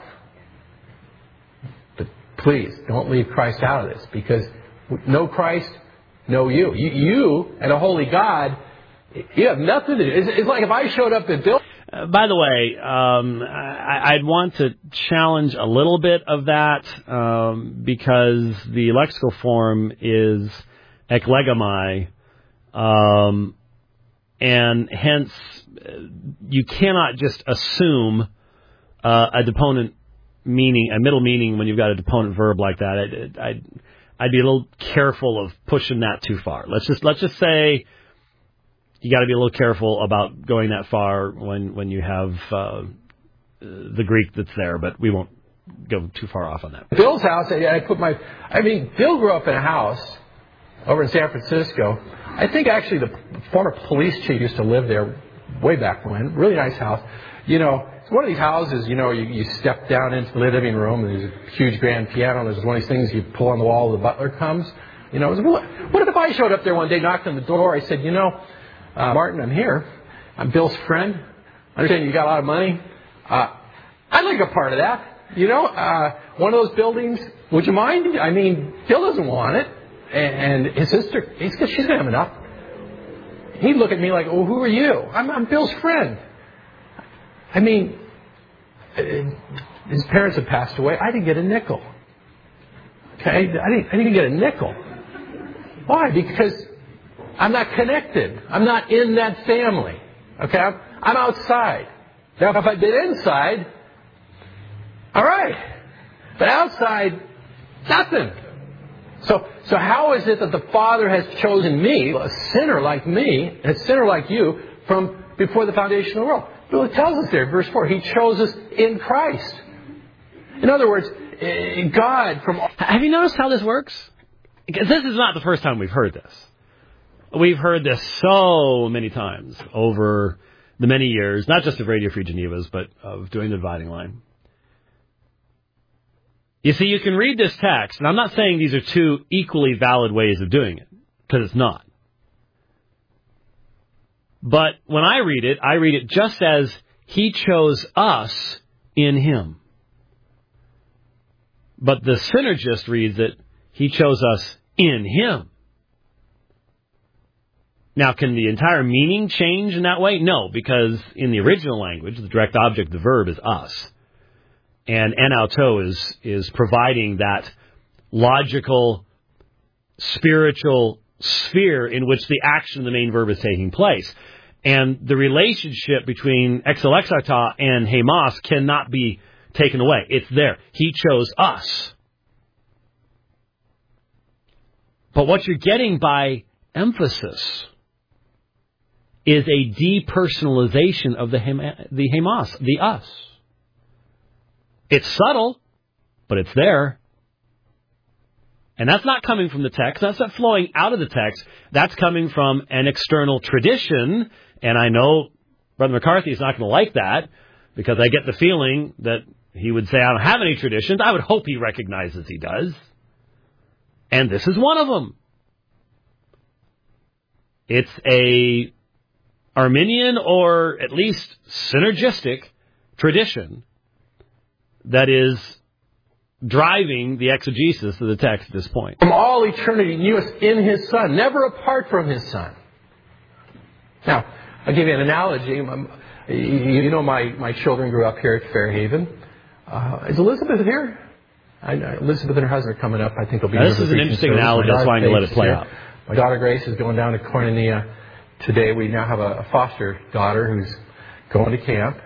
But please, don't leave Christ out of this, because no Christ, no you. You and a holy God, you have nothing to do. It's like if I showed up at Bill. By the way, I'd want to challenge a little bit of that because the lexical form is eklegomai, and hence you cannot just assume a deponent meaning, a middle meaning, when you've got a deponent verb like that. I'd be a little careful of pushing that too far. Let's just say you got to be a little careful about going that far when you have the Greek that's there, but we won't go too far off on that. Bill's house, Bill grew up in a house over in San Francisco. I think actually the former police chief used to live there way back when. Really nice house. You know, it's one of these houses, you know, you step down into the living room and there's a huge grand piano. And there's one of these things you pull on the wall, the butler comes. You know, what if I showed up there one day, knocked on the door, I said, you know, Martin, I'm here. I'm Bill's friend. I understand you got a lot of money. I'd like a part of that. You know, one of those buildings, would you mind? I mean, Bill doesn't want it. And his sister, she's going to have enough. He'd look at me like, oh, who are you? I'm Bill's friend. I mean, his parents had passed away. I didn't get a nickel. Okay? I didn't get a nickel. Why? Because I'm not connected. I'm not in that family. Okay? I'm outside. Now, if I'd been inside, all right. But outside, nothing. So how is it that the Father has chosen me, a sinner like me, a sinner like you, from before the foundation of the world? Well, it tells us there, verse 4, He chose us in Christ. In other words, God from... Have you noticed how this works? Because this is not the first time we've heard this. We've heard this so many times over the many years, not just of Radio Free Geneva's, but of doing the dividing line. You see, you can read this text, and I'm not saying these are two equally valid ways of doing it, because it's not. But when I read it just as He chose us in Him. But the synergist reads it, He chose us in Him. Now, can the entire meaning change in that way? No, because in the original language, the direct object, the verb, is us. And en auto is providing that logical, spiritual sphere in which the action of the main verb is taking place. And the relationship between exelexarta and hemas cannot be taken away. It's there. He chose us. But what you're getting by emphasis is a depersonalization of the hemas, the us. It's subtle, but it's there. And that's not coming from the text. That's not flowing out of the text. That's coming from an external tradition. And I know Brother McCarthy is not going to like that, because I get the feeling that he would say, I don't have any traditions. I would hope he recognizes he does. And this is one of them. It's a Arminian, or at least synergistic, tradition that is driving the exegesis of the text at this point. From all eternity, knew us in His Son, never apart from His Son. Now, I'll give you an analogy. You know, my children grew up here at Fairhaven. Is Elizabeth here? Elizabeth and her husband are coming up. I think they'll be here. This is an interesting analogy. That's why I'm going to let it play out. My daughter Grace is going down to Koinonia today. We now have a foster daughter who's going to camp.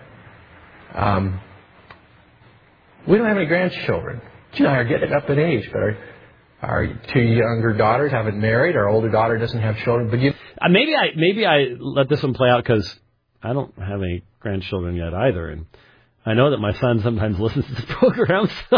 We don't have any grandchildren. She and I are getting up in age, but our two younger daughters haven't married. Our older daughter doesn't have children. But Maybe I let this one play out because I don't have any grandchildren yet either, and I know that my son sometimes listens to the program. So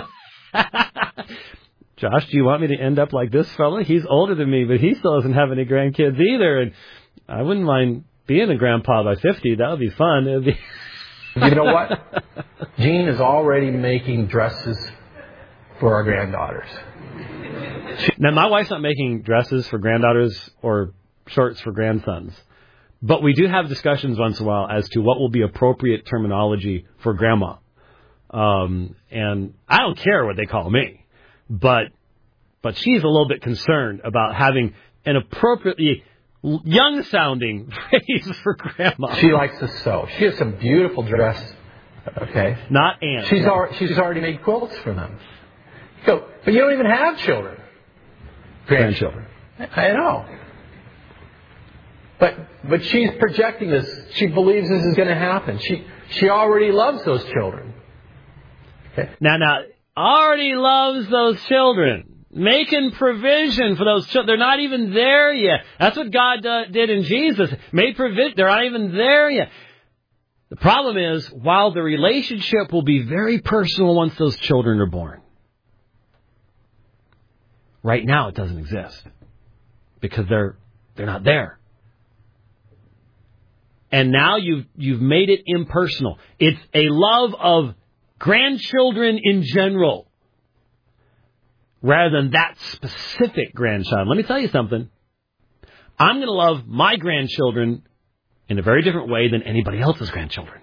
Josh, do you want me to end up like this fella? He's older than me, but he still doesn't have any grandkids either, and I wouldn't mind being a grandpa by 50. That would be fun. It'd be You know what? Jean is already making dresses for our granddaughters. Now, my wife's not making dresses for granddaughters or shorts for grandsons, but we do have discussions once in a while as to what will be appropriate terminology for grandma. And I don't care what they call me, but she's a little bit concerned about having an appropriately young-sounding phrase for grandma. She likes to sew. She has some beautiful dress. Okay. Not Anne. She's already made quilts for them. But you don't even have children. Grandchildren. I know. But she's projecting this. She believes this is going to happen. She already loves those children. Okay. Now, already loves those children. Making provision for those children. They're not even there yet. That's what God did in Jesus. Made provision. They're not even there yet. The problem is, while the relationship will be very personal once those children are born, right now it doesn't exist because they're not there. And now you've made it impersonal. It's a love of grandchildren in general, rather than that specific grandchild. Let me tell you something. I'm going to love my grandchildren in a very different way than anybody else's grandchildren.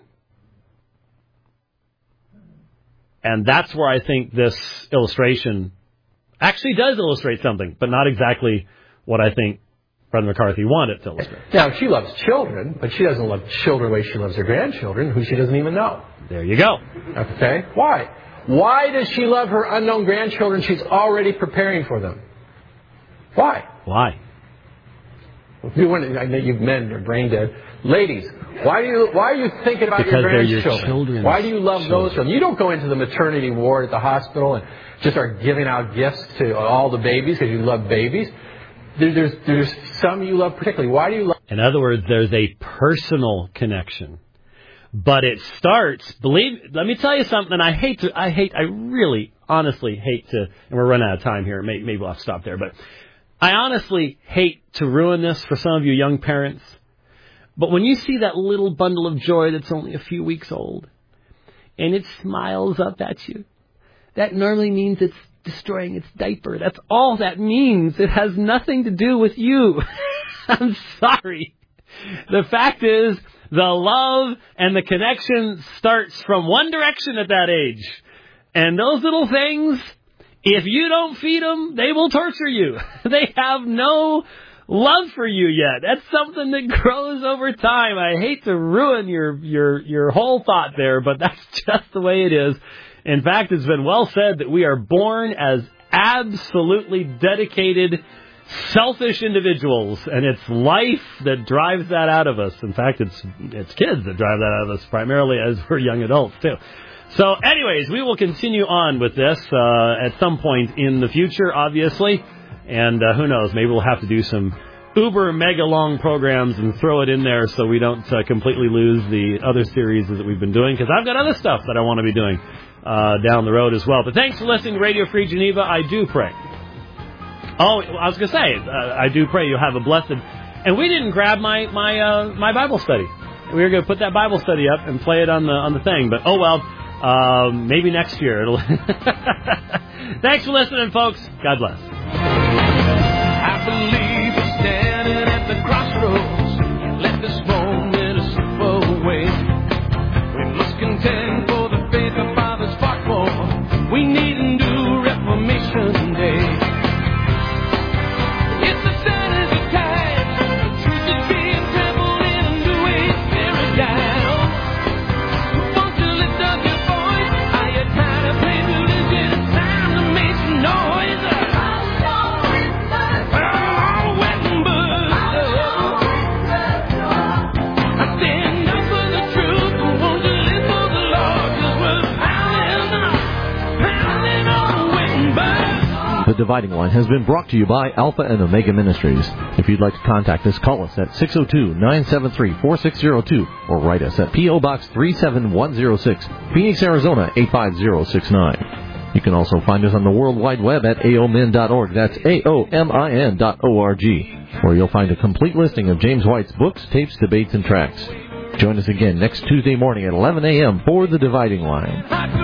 And that's where I think this illustration actually does illustrate something, but not exactly what I think Brother McCarthy wanted to illustrate. Now, she loves children, but she doesn't love children the way she loves her grandchildren, who she doesn't even know. There you go. Okay? Why? Why does she love her unknown grandchildren? She's already preparing for them. Why? Why? I know you men are brain dead. Ladies, why are you thinking about because your grandchildren? They're your children's why do you love children. those children? You don't go into the maternity ward at the hospital and just start giving out gifts to all the babies because you love babies. There's some you love particularly. Why do you love? In other words, there's a personal connection. But it starts, let me tell you something, I really, honestly hate to, and we're running out of time here, maybe we'll have to stop there, but I honestly hate to ruin this for some of you young parents. But when you see that little bundle of joy that's only a few weeks old, and it smiles up at you, that normally means it's destroying its diaper. That's all that means. It has nothing to do with you. I'm sorry. The fact is, the love and the connection starts from one direction at that age. And those little things, if you don't feed them, they will torture you. They have no love for you yet. That's something that grows over time. I hate to ruin your whole thought there, but that's just the way it is. In fact, it's been well said that we are born as absolutely dedicated, selfish individuals, and it's life that drives that out of us. In fact, it's kids that drive that out of us, primarily as we're young adults, too. So, anyways, we will continue on with this at some point in the future, obviously. And who knows, maybe we'll have to do some uber mega long programs and throw it in there so we don't completely lose the other series that we've been doing, because I've got other stuff that I want to be doing down the road as well. But thanks for listening to Radio Free Geneva. I do pray. Oh, I was going to say, I do pray you'll have a blessed... And we didn't grab my Bible study. We were going to put that Bible study up and play it on the thing. But, oh well, maybe next year. Thanks for listening, folks. God bless. I believe we're standing at the crossroads. Let this moment slip away. We must contend for the faith our fathers fought for. We need a new Reformation Day. Dividing Line has been brought to you by Alpha and Omega Ministries. If you'd like to contact us, call us at 602-973-4602 or write us at P.O. Box 37106, Phoenix, Arizona 85069. You can also find us on the World Wide Web at aomin.org. That's aomin.org, where you'll find a complete listing of James White's books, tapes, debates, and tracts. Join us again next Tuesday morning at 11 a.m. for The Dividing Line.